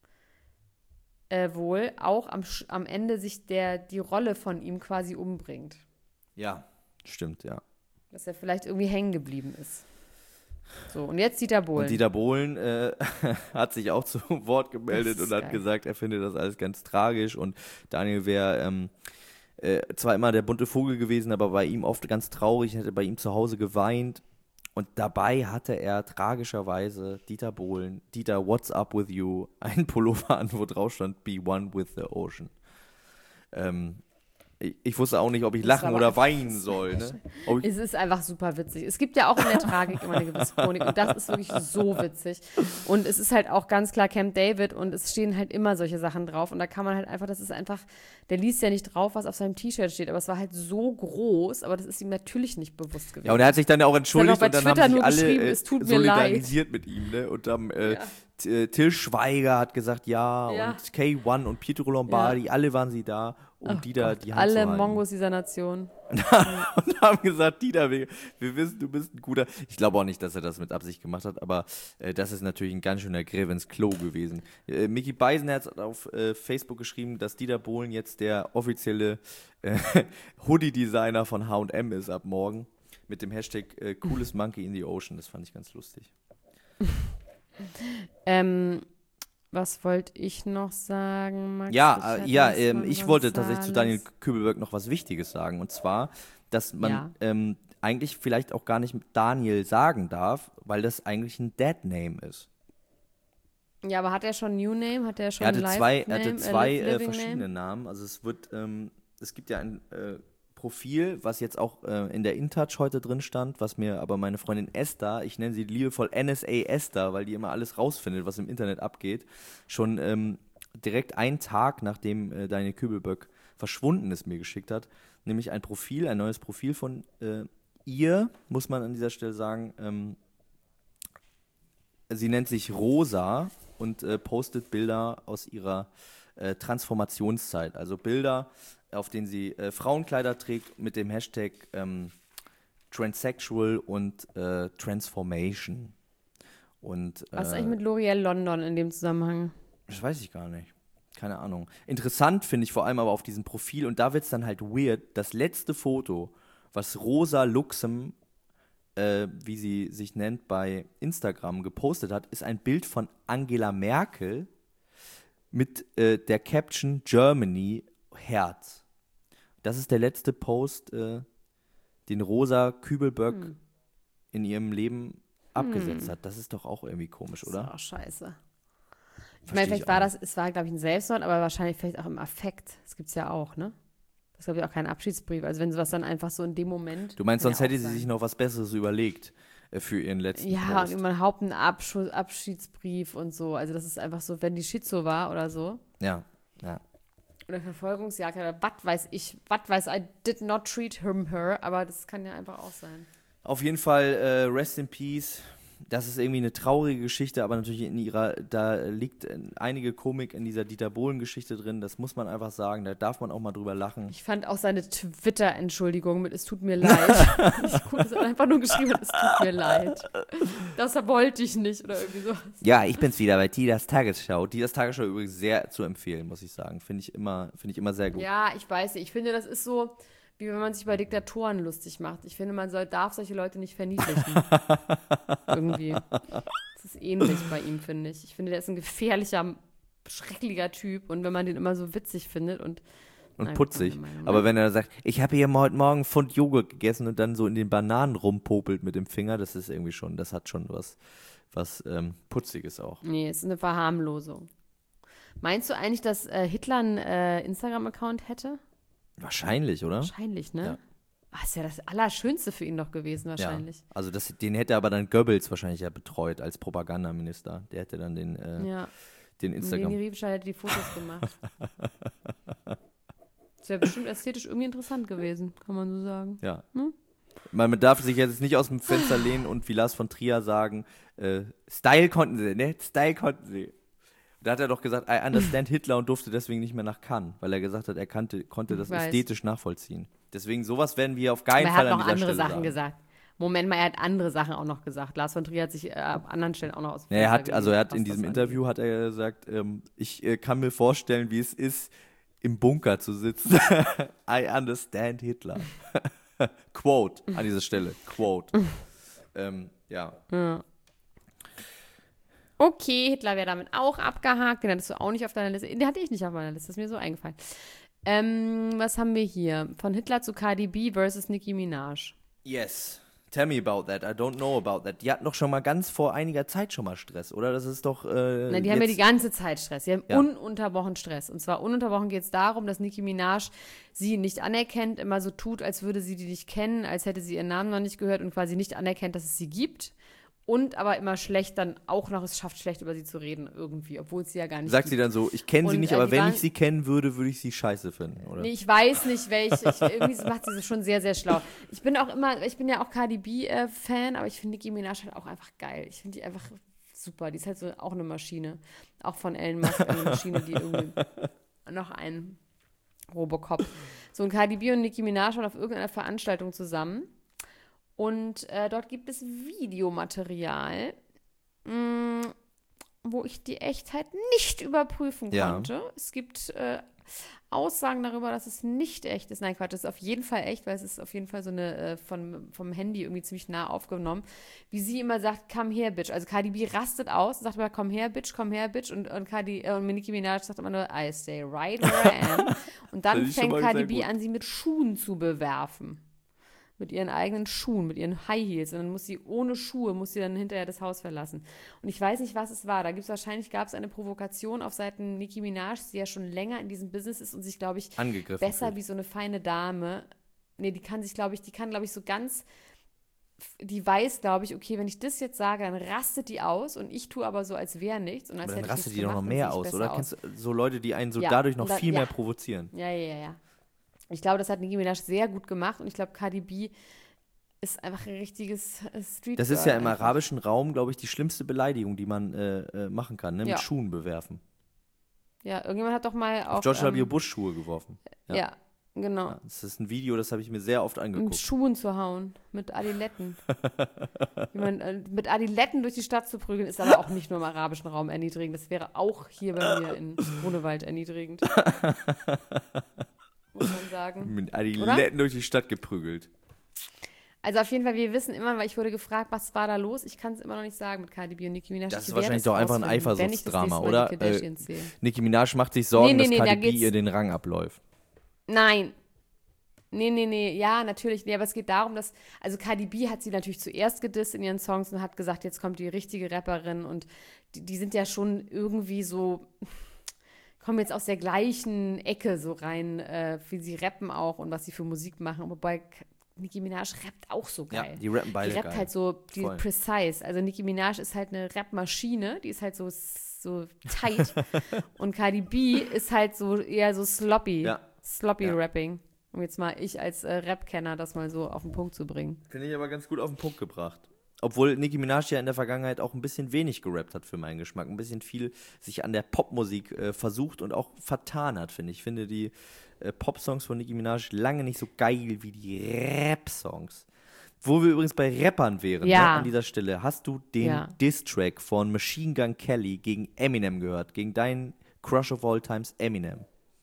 Speaker 3: äh, wohl auch am, Sch- am Ende sich der, die Rolle von ihm quasi umbringt.
Speaker 2: Ja, stimmt, ja.
Speaker 3: Dass er vielleicht irgendwie hängen geblieben ist. So, und jetzt Dieter Bohlen.
Speaker 2: Und Dieter Bohlen äh, hat sich auch zu Wort gemeldet
Speaker 3: Das ist
Speaker 2: und hat
Speaker 3: geil.
Speaker 2: gesagt, er findet das alles ganz tragisch und Daniel wäre ähm, äh, zwar immer der bunte Vogel gewesen, aber bei ihm oft ganz traurig, hätte bei ihm zu Hause geweint und dabei hatte er tragischerweise Dieter Bohlen, Dieter, what's up with you, einen Pullover an, wo drauf stand, be one with the ocean. Ähm, ich, ich wusste auch nicht, ob ich
Speaker 3: Das
Speaker 2: lachen
Speaker 3: war
Speaker 2: oder
Speaker 3: aber-
Speaker 2: weinen soll. Ne? Ob ich,
Speaker 3: Es ist einfach super witzig. Es gibt ja auch in der Tragik immer eine gewisse Chronik und das ist wirklich so witzig. Und es ist halt auch ganz klar Camp David und es stehen halt immer solche Sachen drauf und da kann man halt einfach, das ist einfach, der liest ja nicht drauf, was auf seinem T-Shirt steht, aber es war halt so groß, aber das ist ihm natürlich nicht bewusst gewesen.
Speaker 2: ja, und er hat sich dann ja auch entschuldigt
Speaker 3: bei
Speaker 2: und dann
Speaker 3: Twitter
Speaker 2: haben sich
Speaker 3: nur
Speaker 2: alle
Speaker 3: geschrieben,
Speaker 2: äh,
Speaker 3: es tut mir
Speaker 2: solidarisiert mit ihm. Ne? Und dann äh,
Speaker 3: Ja.
Speaker 2: T- äh, Till Schweiger hat gesagt ja,
Speaker 3: Ja.
Speaker 2: und K eins und Pietro Lombardi, alle waren sie da, um
Speaker 3: Oh
Speaker 2: Dieter
Speaker 3: Gott,
Speaker 2: die Hand
Speaker 3: alle
Speaker 2: zu halten.
Speaker 3: Mongos dieser Nation.
Speaker 2: Und haben gesagt, Dieter, wir, wir wissen, du bist ein guter. Ich glaube auch nicht, dass er das mit Absicht gemacht hat, aber äh, das ist natürlich ein ganz schöner Griff ins Klo gewesen. Äh, Micky Beisenherz hat auf äh, Facebook geschrieben, dass Dieter Bohlen jetzt der offizielle äh, Hoodie-Designer von H und M ist ab morgen. Mit dem Hashtag äh, Coolest Monkey in the Ocean. Das fand ich ganz lustig.
Speaker 3: Ähm, was wollte ich noch sagen, Max?
Speaker 2: Ja,
Speaker 3: Ich
Speaker 2: äh,
Speaker 3: hatte
Speaker 2: ja,
Speaker 3: was
Speaker 2: ähm,
Speaker 3: von
Speaker 2: ich wollte tatsächlich zu
Speaker 3: Gonzales.
Speaker 2: Daniel Kübelberg noch was Wichtiges sagen. Und zwar, dass man
Speaker 3: Ja.
Speaker 2: ähm, eigentlich vielleicht auch gar nicht Daniel sagen darf, weil das eigentlich ein Dead-Name ist.
Speaker 3: Ja, aber hat er schon New Name? Hat er schon
Speaker 2: Er hatte
Speaker 3: Live
Speaker 2: zwei, er
Speaker 3: Name,
Speaker 2: hatte
Speaker 3: äh,
Speaker 2: zwei
Speaker 3: Live
Speaker 2: äh,
Speaker 3: Living
Speaker 2: verschiedene
Speaker 3: Name?
Speaker 2: Namen. Also es wird, ähm, es gibt ja ein äh, Profil, was jetzt auch äh, in der InTouch heute drin stand, was mir aber meine Freundin Esther, ich nenne sie liebevoll N S A Esther, weil die immer alles rausfindet, was im Internet abgeht, schon ähm, direkt einen Tag, nachdem äh, Daniel Kübelböck verschwunden ist, mir geschickt hat, nämlich ein Profil, ein neues Profil von äh, ihr, muss man an dieser Stelle sagen. Ähm, sie nennt sich Rosa und äh, postet Bilder aus ihrer äh, Transformationszeit. Also Bilder, auf denen sie äh, Frauenkleider trägt mit dem Hashtag ähm, Transsexual und äh, Transformation. Und,
Speaker 3: Was ist
Speaker 2: äh,
Speaker 3: eigentlich mit L'Oreal London in dem Zusammenhang?
Speaker 2: das weiß ich gar nicht. keine Ahnung. Interessant finde ich vor allem aber auf diesem Profil, und da wird es dann halt weird, das letzte Foto, was Rosa Luxem, äh, wie sie sich nennt, bei Instagram gepostet hat, ist ein Bild von Angela Merkel mit äh, der Caption Germany Herz. Das ist der letzte Post, äh, den Rosa Kübelböck hm. in ihrem Leben abgesetzt hm. hat. Das ist doch auch irgendwie komisch, oder?
Speaker 3: Das ist auch scheiße. Ich meine, vielleicht war das, es war, glaube ich, ein Selbstmord, aber wahrscheinlich vielleicht auch im Affekt. Das gibt es ja auch, ne? Das ist, glaube ich, auch kein Abschiedsbrief. Also wenn sowas dann einfach so in dem Moment.
Speaker 2: Du meinst, sonst hätte sie sich noch was Besseres überlegt äh, für ihren letzten
Speaker 3: ja,
Speaker 2: Post.
Speaker 3: Ja, und überhaupt einen Abschu- Abschiedsbrief und so. Also das ist einfach so, wenn die Schizo war oder so.
Speaker 2: Ja, ja.
Speaker 3: Oder Verfolgungsjagd oder was weiß ich, was weiß I did not treat him, her, aber das kann ja einfach auch sein.
Speaker 2: Auf jeden Fall, äh, rest in peace. Das ist irgendwie eine traurige Geschichte, aber natürlich in ihrer, da liegt einige Komik in dieser Dieter Bohlen-Geschichte drin, das muss man einfach sagen, da darf man auch mal drüber lachen.
Speaker 3: Ich fand auch seine Twitter-Entschuldigung mit "Es tut mir leid". Ich gut, es hat einfach nur geschrieben, "Es tut mir leid". Das wollte ich nicht oder irgendwie so.
Speaker 2: Ja, ich bin's wieder bei Tidas Tagesschau. Tidas Tagesschau übrigens sehr zu empfehlen, muss ich sagen. Finde ich immer, finde ich immer sehr gut.
Speaker 3: Ja, ich weiß nicht. Ich finde, das ist so, wie wenn man sich bei Diktatoren lustig macht. Ich finde, man soll, darf solche Leute nicht verniedlichen. Irgendwie. Das ist ähnlich bei ihm, finde ich. Ich finde, der ist ein gefährlicher, schrecklicher Typ. Und wenn man den immer so witzig findet und
Speaker 2: Und
Speaker 3: nein,
Speaker 2: putzig.
Speaker 3: Meinung,
Speaker 2: Aber
Speaker 3: ne?
Speaker 2: wenn er sagt, ich habe hier heute Morgen einen Pfund Joghurt gegessen und dann so in den Bananen rumpopelt mit dem Finger, das ist irgendwie schon, das hat schon was, was ähm, Putziges auch.
Speaker 3: Nee, es ist eine Verharmlosung. Meinst du eigentlich, dass äh, Hitler einen äh, Instagram-Account hätte?
Speaker 2: Wahrscheinlich, oder?
Speaker 3: Wahrscheinlich, ne?
Speaker 2: Ja.
Speaker 3: Ah, ist ja das Allerschönste für ihn doch gewesen, wahrscheinlich.
Speaker 2: Ja, also das, den hätte aber dann Goebbels wahrscheinlich ja betreut als Propagandaminister. Der hätte dann den, äh,
Speaker 3: Ja.
Speaker 2: den Instagram...
Speaker 3: Leni Riefenstahl hätte die Fotos gemacht. Das wäre bestimmt ästhetisch irgendwie interessant gewesen, kann man so sagen.
Speaker 2: Ja.
Speaker 3: Hm?
Speaker 2: Man darf sich jetzt nicht aus dem Fenster lehnen und wie Lars von Trier sagen, äh, Style konnten sie, ne? Style konnten sie. Da hat er doch gesagt, I understand Hitler und durfte deswegen nicht mehr nach Cannes, weil er gesagt hat, er kannte, konnte das ästhetisch nachvollziehen. Deswegen, sowas werden wir auf keinen
Speaker 3: Aber
Speaker 2: Fall
Speaker 3: er
Speaker 2: an
Speaker 3: hat noch
Speaker 2: dieser
Speaker 3: andere
Speaker 2: Stelle
Speaker 3: Sachen
Speaker 2: sagen.
Speaker 3: gesagt. Moment mal, er hat andere Sachen auch noch gesagt. Lars von Trier hat sich äh, an anderen Stellen auch noch aus dem
Speaker 2: Ja, er hat,
Speaker 3: Fenster
Speaker 2: also er hat
Speaker 3: gelehnt,
Speaker 2: in
Speaker 3: was
Speaker 2: diesem
Speaker 3: das
Speaker 2: Interview hat er gesagt, ähm, ich äh, kann mir vorstellen, wie es ist, im Bunker zu sitzen. I understand Hitler. Quote an dieser Stelle. Quote. ähm, ja.
Speaker 3: Ja. Okay, Hitler wäre damit auch abgehakt. Den hattest du auch nicht auf deiner Liste. Den hatte ich nicht auf meiner Liste, das ist mir so eingefallen. Ähm, was haben wir hier? Von Hitler zu Cardi B versus Nicki Minaj.
Speaker 2: Yes. Tell me about that. I don't know about that. Die hatten doch schon mal ganz vor einiger Zeit schon mal Stress, oder? Das ist doch. Äh,
Speaker 3: Nein, die haben ja die ganze Zeit Stress. Die haben
Speaker 2: Ja.
Speaker 3: ununterbrochen Stress. Und zwar ununterbrochen geht es darum, dass Nicki Minaj sie nicht anerkennt, immer so tut, als würde sie die nicht kennen, als hätte sie ihren Namen noch nicht gehört und quasi nicht anerkennt, dass es sie gibt. Und aber immer schlecht dann auch noch es schafft, schlecht über sie zu reden irgendwie, obwohl es sie ja gar nicht
Speaker 2: Sagt
Speaker 3: gibt.
Speaker 2: sie dann so, ich kenne sie
Speaker 3: Und,
Speaker 2: nicht,
Speaker 3: äh,
Speaker 2: aber
Speaker 3: die
Speaker 2: wenn
Speaker 3: waren-
Speaker 2: ich sie kennen würde, würde ich sie scheiße finden, oder?
Speaker 3: Nee, ich weiß nicht, welche. Ich, irgendwie macht sie das schon sehr, sehr schlau. Ich bin auch immer, ich bin ja auch Cardi B-Fan, aber ich finde Nicki Minaj halt auch einfach geil. Ich finde die einfach super. Die ist halt so auch eine Maschine. Auch von Elon Musk eine Maschine, die irgendwie noch ein Robocop. So, und Cardi B und Nicki Minaj waren auf irgendeiner Veranstaltung zusammen. Und äh, dort gibt es Videomaterial, mh, wo ich die Echtheit nicht überprüfen
Speaker 2: Ja.
Speaker 3: konnte. Es gibt äh, Aussagen darüber, dass es nicht echt ist. Nein, Quatsch, es ist auf jeden Fall echt, weil es ist auf jeden Fall so eine äh, von, vom Handy irgendwie ziemlich nah aufgenommen. Wie sie immer sagt, come here, bitch. Also Cardi B rastet aus und sagt immer, komm her, bitch, komm her, bitch. Und, und, Cardi, äh, und Nicki Minaj sagt immer nur, I stay right where I am. Und dann
Speaker 2: Das ist schon
Speaker 3: fängt
Speaker 2: mal
Speaker 3: Cardi
Speaker 2: sehr
Speaker 3: B
Speaker 2: gut.
Speaker 3: an, sie mit Schuhen zu bewerfen. Mit ihren eigenen Schuhen, mit ihren High Heels. Und dann muss sie ohne Schuhe, muss sie dann hinterher das Haus verlassen. Und ich weiß nicht, was es war. Da gibt es wahrscheinlich, gab es eine Provokation auf Seiten Nicki Minaj, die ja schon länger in diesem Business ist und sich, glaube ich,
Speaker 2: Angegriffen
Speaker 3: besser
Speaker 2: fühlt.
Speaker 3: wie so eine feine Dame. Nee, die kann sich, glaube ich, die kann, glaube ich, so ganz, die weiß, glaube ich, okay, wenn ich das jetzt sage, dann rastet die aus und ich tue aber so, als wäre nichts. Und als
Speaker 2: Aber dann
Speaker 3: hätte ich
Speaker 2: rastet
Speaker 3: nichts
Speaker 2: die doch noch
Speaker 3: gemacht und
Speaker 2: mehr
Speaker 3: sehe ich
Speaker 2: aus,
Speaker 3: besser
Speaker 2: oder?
Speaker 3: aus.
Speaker 2: Kennst du so Leute, die einen so
Speaker 3: Ja,
Speaker 2: dadurch noch
Speaker 3: und da-
Speaker 2: viel
Speaker 3: ja.
Speaker 2: mehr provozieren?
Speaker 3: Ja, ja, ja, ja. Ich glaube, das hat Nicki Minaj sehr gut gemacht und ich glaube, Cardi B ist einfach ein richtiges äh, Street
Speaker 2: Das ist ja im
Speaker 3: einfach.
Speaker 2: arabischen Raum, glaube ich, die schlimmste Beleidigung, die man äh, äh, machen kann, ne? Mit
Speaker 3: Ja.
Speaker 2: Schuhen bewerfen.
Speaker 3: Ja, irgendjemand hat doch mal
Speaker 2: Auf
Speaker 3: auch
Speaker 2: George W.
Speaker 3: ähm,
Speaker 2: Bush Schuhe geworfen.
Speaker 3: Ja.
Speaker 2: Ja.
Speaker 3: genau.
Speaker 2: Ja, das ist ein Video, das habe ich mir sehr oft
Speaker 3: Mit
Speaker 2: angeguckt.
Speaker 3: Schuhen zu hauen, mit Adiletten. Jemand, äh, mit Adiletten durch die Stadt zu prügeln, ist aber auch nicht nur im arabischen Raum erniedrigend. Das wäre auch hier bei mir in Grunewald erniedrigend. Muss man sagen.
Speaker 2: Mit Adiletten durch die Stadt geprügelt.
Speaker 3: Also auf jeden Fall, wir wissen immer, weil ich wurde gefragt, was war da los? Ich kann es immer noch nicht sagen mit Cardi B und Nicki Minaj.
Speaker 2: Das
Speaker 3: Ich
Speaker 2: ist
Speaker 3: werde
Speaker 2: wahrscheinlich
Speaker 3: es
Speaker 2: doch einfach ein
Speaker 3: rausfinden, wenn ich das
Speaker 2: Eifersuchtsdrama,
Speaker 3: nächste Mal
Speaker 2: oder?
Speaker 3: die Kardashians sehe.
Speaker 2: Nicki Minaj macht sich Sorgen,
Speaker 3: Nee, nee, nee,
Speaker 2: dass
Speaker 3: da
Speaker 2: Cardi B
Speaker 3: geht's-
Speaker 2: ihr den Rang abläuft.
Speaker 3: Nein. Nee, nee, nee, ja, natürlich. Nee, aber es geht darum, dass, also Cardi B hat sie natürlich zuerst gedisst in ihren Songs und hat gesagt, jetzt kommt die richtige Rapperin und die, die sind ja schon irgendwie so, kommen jetzt aus der gleichen Ecke so rein, äh, wie sie rappen auch und was sie für Musik machen. Wobei Nicki Minaj rappt auch so geil.
Speaker 2: Ja, die rappen beide
Speaker 3: Die rappt
Speaker 2: geil.
Speaker 3: halt so die
Speaker 2: Voll.
Speaker 3: precise. Also Nicki Minaj ist halt eine Rapmaschine, die ist halt so, so tight. Und Cardi B ist halt so eher so sloppy.
Speaker 2: Ja.
Speaker 3: Sloppy
Speaker 2: Ja.
Speaker 3: Rapping. Um jetzt mal ich als äh, Rap-Kenner das mal so auf den Punkt zu bringen.
Speaker 2: Finde ich aber ganz gut auf den Punkt gebracht. Obwohl Nicki Minaj ja in der Vergangenheit auch ein bisschen wenig gerappt hat für meinen Geschmack. Ein bisschen viel sich an der Popmusik äh, versucht und auch vertan hat, finde ich. Ich finde die äh, Pop-Songs von Nicki Minaj lange nicht so geil wie die Rap-Songs. Wo wir übrigens bei Rappern wären,
Speaker 3: Ja.
Speaker 2: ne, an dieser Stelle. Hast du den
Speaker 3: Ja.
Speaker 2: Diss-Track von Machine Gun Kelly gegen Eminem gehört? Gegen deinen Crush of All Times Eminem?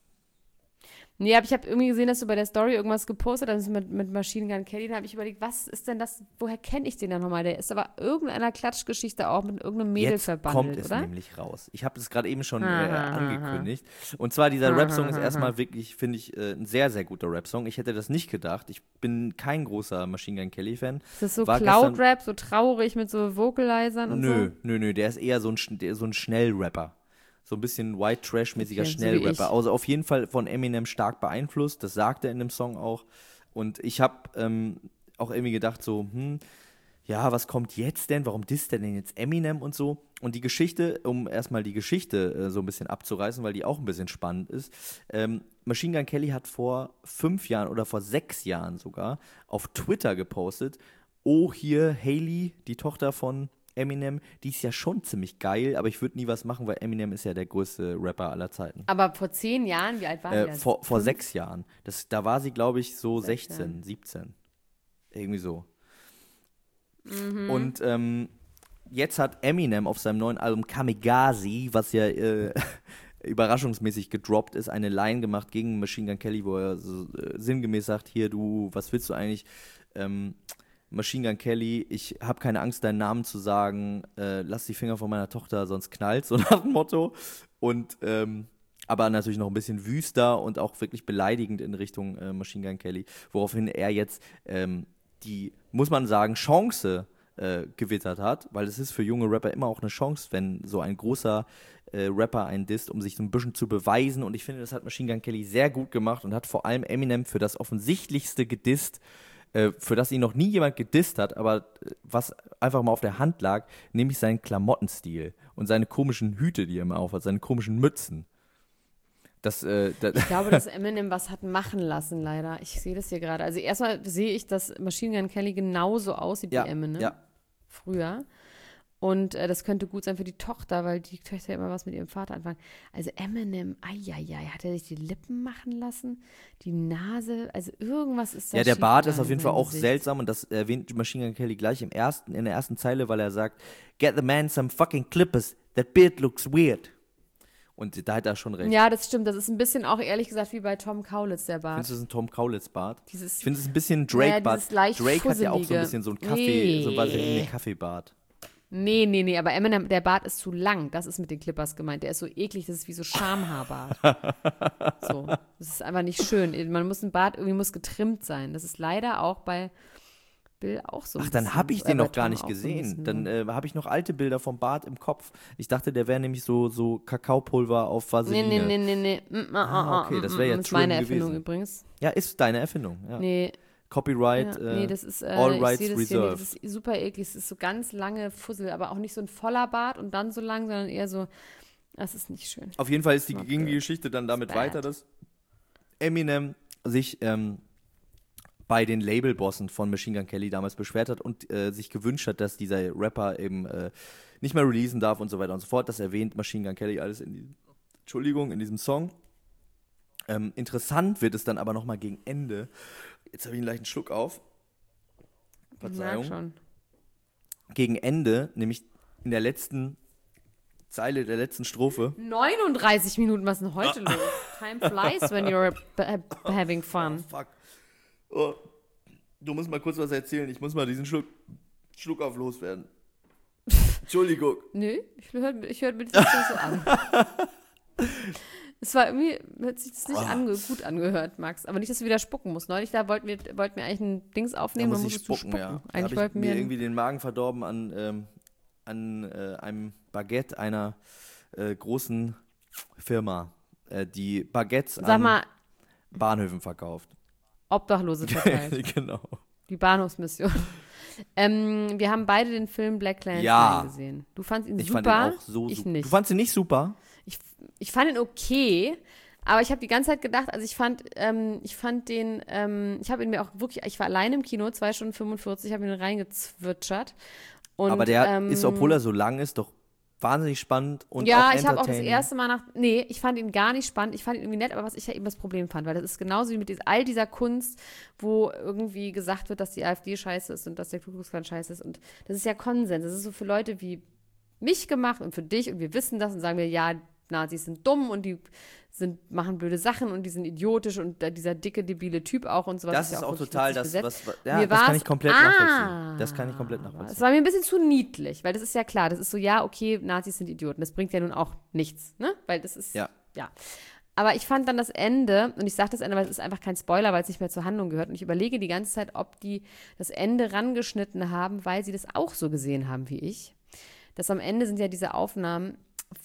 Speaker 3: Nee, aber ich habe irgendwie gesehen, dass du bei der Story irgendwas gepostet hast mit, mit Machine Gun Kelly. Da habe ich überlegt, was ist denn das, woher kenne ich den dann nochmal? Der ist aber irgendeiner Klatschgeschichte auch mit irgendeinem Mädel
Speaker 2: Jetzt
Speaker 3: verbandelt,
Speaker 2: kommt es
Speaker 3: oder?
Speaker 2: nämlich raus. Ich habe es gerade eben schon äh,
Speaker 3: Aha, aha,
Speaker 2: angekündigt. Und zwar dieser
Speaker 3: Aha,
Speaker 2: Rap-Song ist
Speaker 3: aha,
Speaker 2: erstmal wirklich, finde ich, äh, ein sehr, sehr guter Rap-Song. Ich hätte das nicht gedacht. Ich bin kein großer Machine Gun Kelly-Fan.
Speaker 3: Ist das so
Speaker 2: War gestern-
Speaker 3: Cloud-Rap, so traurig mit so Vocalizern und
Speaker 2: Nö,
Speaker 3: so?
Speaker 2: nö, nö. Der ist eher so ein, Sch- der, so ein Schnellrapper. So ein bisschen White Trash-mäßiger
Speaker 3: Okay, so wie
Speaker 2: Schnellrapper.
Speaker 3: ich.
Speaker 2: Also auf jeden Fall von Eminem stark beeinflusst. Das sagt er in dem Song auch. Und ich habe ähm, auch irgendwie gedacht so, hm, ja, was kommt jetzt denn? Warum disst der denn jetzt Eminem und so? Und die Geschichte, um erstmal die Geschichte äh, so ein bisschen abzureißen, weil die auch ein bisschen spannend ist. Ähm, Machine Gun Kelly hat vor fünf Jahren oder vor sechs Jahren sogar auf Twitter gepostet, oh, hier Hailey, die Tochter von Eminem, die ist ja schon ziemlich geil, aber ich würde nie was machen, weil Eminem ist ja der größte Rapper aller Zeiten.
Speaker 3: Aber vor zehn Jahren, wie alt war die?
Speaker 2: Äh,
Speaker 3: da?
Speaker 2: vor, vor
Speaker 3: Fünf?
Speaker 2: sechs Jahren. Das, da war sie, glaube ich, so
Speaker 3: Sechs
Speaker 2: sechzehn,
Speaker 3: Jahren.
Speaker 2: siebzehn. Irgendwie so.
Speaker 3: Mhm.
Speaker 2: Und ähm, jetzt hat Eminem auf seinem neuen Album Kamikaze, was ja äh, überraschungsmäßig gedroppt ist, eine Line gemacht gegen Machine Gun Kelly, wo er so, äh, sinngemäß sagt, hier, du, was willst du eigentlich? Ähm, Machine Gun Kelly, ich habe keine Angst, deinen Namen zu sagen, äh, lass die Finger von meiner Tochter, sonst knallt, so nach dem Motto. Und, ähm, aber natürlich noch ein bisschen wüster und auch wirklich beleidigend in Richtung äh, Machine Gun Kelly, woraufhin er jetzt ähm, die, muss man sagen, Chance äh, gewittert hat, weil es ist für junge Rapper immer auch eine Chance, wenn so ein großer äh, Rapper einen disst, um sich so ein bisschen zu beweisen. Und ich finde, das hat Machine Gun Kelly sehr gut gemacht und hat vor allem Eminem für das Offensichtlichste gedisst, äh, für das ihn noch nie jemand gedisst hat, aber äh, was einfach mal auf der Hand lag, nämlich seinen Klamottenstil und seine komischen Hüte, die er immer aufhat, seine komischen Mützen. Das, äh, das
Speaker 3: Ich glaube, dass Eminem was hat machen lassen, leider. Ich sehe das hier gerade. Also erstmal sehe ich, dass Machine Gun Kelly genauso aussieht
Speaker 2: ja,
Speaker 3: wie Eminem
Speaker 2: ja.
Speaker 3: früher. Und äh, das könnte gut sein für die Tochter, weil die Töchter immer was mit ihrem Vater anfangen. Also Eminem, eieiei, hat er sich die Lippen machen lassen? Die Nase, also irgendwas ist da
Speaker 2: Ja, der Bart ist
Speaker 3: schiefgegangen
Speaker 2: auf jeden
Speaker 3: in
Speaker 2: Fall
Speaker 3: seinem
Speaker 2: auch
Speaker 3: Gesicht.
Speaker 2: seltsam und das erwähnt Machine Gun Kelly gleich im ersten, in der ersten Zeile, weil er sagt, get the man some fucking clippers, that beard looks weird. Und da hat er schon recht.
Speaker 3: Ja, das stimmt. Das ist ein bisschen auch, ehrlich gesagt, wie bei Tom Kaulitz, der Bart.
Speaker 2: Findest du, das ist ein Tom Kaulitz-Bart?
Speaker 3: Dieses,
Speaker 2: Ich finde, es ist ein bisschen
Speaker 3: Naja,
Speaker 2: Drake-Bart.
Speaker 3: dieses leicht
Speaker 2: Drake hat ja auch so ein
Speaker 3: Fusselige.
Speaker 2: bisschen so ein Kaffee,
Speaker 3: Nee.
Speaker 2: so was wie ein Kaffeebart.
Speaker 3: nee, nee, nee, aber Eminem, der Bart ist zu lang. Das ist mit den Clippers gemeint. Der ist so eklig, das ist wie so Schamhaarbart. So, das ist einfach nicht schön. Man muss ein Bart, irgendwie muss getrimmt sein. Das ist leider auch bei Bill auch so ein
Speaker 2: Ach, dann
Speaker 3: bisschen
Speaker 2: habe ich
Speaker 3: so,
Speaker 2: den
Speaker 3: äh,
Speaker 2: noch
Speaker 3: bei
Speaker 2: gar
Speaker 3: Tom
Speaker 2: nicht
Speaker 3: auch so ein
Speaker 2: gesehen.
Speaker 3: bisschen
Speaker 2: Dann
Speaker 3: so.
Speaker 2: äh, habe ich noch alte Bilder vom Bart im Kopf. Ich dachte, der wäre nämlich so, so Kakaopulver auf
Speaker 3: Nee,
Speaker 2: Vaseline.
Speaker 3: nee, nee, nee, nee. Mm, ah,
Speaker 2: Ah,
Speaker 3: ah,
Speaker 2: okay,
Speaker 3: ah,
Speaker 2: das
Speaker 3: mm,
Speaker 2: wäre
Speaker 3: mm,
Speaker 2: ja
Speaker 3: ist meine
Speaker 2: Trim
Speaker 3: Erfindung
Speaker 2: gewesen.
Speaker 3: übrigens.
Speaker 2: Ja, ist deine Erfindung. Ja.
Speaker 3: Nee,
Speaker 2: Copyright,
Speaker 3: ja,
Speaker 2: äh,
Speaker 3: nee, das ist, äh,
Speaker 2: all
Speaker 3: ich
Speaker 2: rights
Speaker 3: sehe das hier nicht.
Speaker 2: reserved.
Speaker 3: Das ist super eklig. Es ist so ganz lange Fussel, aber auch nicht so ein voller Bart und dann so lang, sondern eher so, das ist nicht schön.
Speaker 2: Auf jeden Fall ist die,
Speaker 3: Not
Speaker 2: ging die
Speaker 3: good.
Speaker 2: Geschichte dann damit
Speaker 3: It's
Speaker 2: weiter,
Speaker 3: bad.
Speaker 2: dass Eminem sich ähm, bei den Labelbossen von Machine Gun Kelly damals beschwert hat und äh, sich gewünscht hat, dass dieser Rapper eben äh, nicht mehr releasen darf und so weiter und so fort. Das erwähnt Machine Gun Kelly alles in diesem, Entschuldigung, in diesem Song. Ähm, interessant wird es dann aber nochmal gegen Ende. Jetzt habe ich einen leichten Schluck auf. Verzeihung.
Speaker 3: Ich merk schon.
Speaker 2: Gegen Ende, nämlich in der letzten Zeile der letzten Strophe.
Speaker 3: neununddreißig Minuten, was ist denn heute los? Time flies when you're b- having fun.
Speaker 2: Oh, fuck. Oh, du musst mal kurz was erzählen. Ich muss mal diesen Schluck, Schluck auf loswerden. Entschuldigung.
Speaker 3: Nö, ich höre ich hör mir das nicht so an. Es war irgendwie, hat sich das nicht
Speaker 2: Oh.
Speaker 3: ange, gut angehört, Max. Aber nicht, dass du wieder spucken musst. Neulich da wollten wir, wollten wir eigentlich ein Dings aufnehmen
Speaker 2: Da
Speaker 3: und
Speaker 2: muss ich
Speaker 3: musstest du
Speaker 2: spucken,
Speaker 3: spucken.
Speaker 2: ja. Da
Speaker 3: Eigentlich
Speaker 2: habe ich
Speaker 3: wollten
Speaker 2: mir
Speaker 3: wir
Speaker 2: irgendwie den Magen verdorben an, ähm, an äh, einem Baguette einer äh, großen Firma, äh, die Baguettes
Speaker 3: Sag
Speaker 2: an
Speaker 3: mal,
Speaker 2: Bahnhöfen verkauft.
Speaker 3: Obdachlose verteilt.
Speaker 2: Genau.
Speaker 3: Die Bahnhofsmission. ähm, wir haben beide den Film Black Clansman
Speaker 2: Ja.
Speaker 3: gesehen. Du fandst ihn
Speaker 2: Ich
Speaker 3: super,
Speaker 2: fand ihn auch so
Speaker 3: ich
Speaker 2: super.
Speaker 3: nicht.
Speaker 2: Du fandst ihn nicht super?
Speaker 3: Ich, ich fand ihn okay, aber ich habe die ganze Zeit gedacht, also ich fand, ähm, ich fand den, ähm, ich habe ihn mir auch wirklich, ich war alleine im Kino, zwei Stunden fünfundvierzig, habe ihn reingezwitschert. Und,
Speaker 2: Aber der
Speaker 3: ähm,
Speaker 2: ist, obwohl er so lang ist, doch wahnsinnig spannend und
Speaker 3: ja,
Speaker 2: auch
Speaker 3: ich habe auch das
Speaker 2: entertaining.
Speaker 3: erste Mal nach, nee, ich fand ihn gar nicht spannend, ich fand ihn irgendwie nett, aber was ich ja eben das Problem fand, weil das ist genauso wie mit dies, all dieser Kunst, wo irgendwie gesagt wird, dass die AfD scheiße ist und dass der Ku Klux Klan scheiße ist und das ist ja Konsens, das ist so für Leute wie mich gemacht und für dich und wir wissen das und sagen wir, ja, Nazis sind dumm und die sind, machen blöde Sachen und die sind idiotisch und da dieser dicke, debile Typ auch und sowas.
Speaker 2: Das ist
Speaker 3: ja
Speaker 2: auch
Speaker 3: wirklich
Speaker 2: total
Speaker 3: witzig
Speaker 2: das,
Speaker 3: besetzt.
Speaker 2: was, was ja,
Speaker 3: Mir
Speaker 2: das kann
Speaker 3: war's-
Speaker 2: ich komplett
Speaker 3: ah,
Speaker 2: nachvollziehen. Das kann ich komplett nachvollziehen.
Speaker 3: Es war mir ein bisschen zu niedlich, weil das ist ja klar, das ist so, ja, okay, Nazis sind Idioten, das bringt ja nun auch nichts, ne? Weil das ist,
Speaker 2: Ja.
Speaker 3: ja. Aber ich fand dann das Ende, und ich sage das Ende, weil es ist einfach kein Spoiler, weil es nicht mehr zur Handlung gehört, und ich überlege die ganze Zeit, ob die das Ende rangeschnitten haben, weil sie das auch so gesehen haben wie ich. Das am Ende sind ja diese Aufnahmen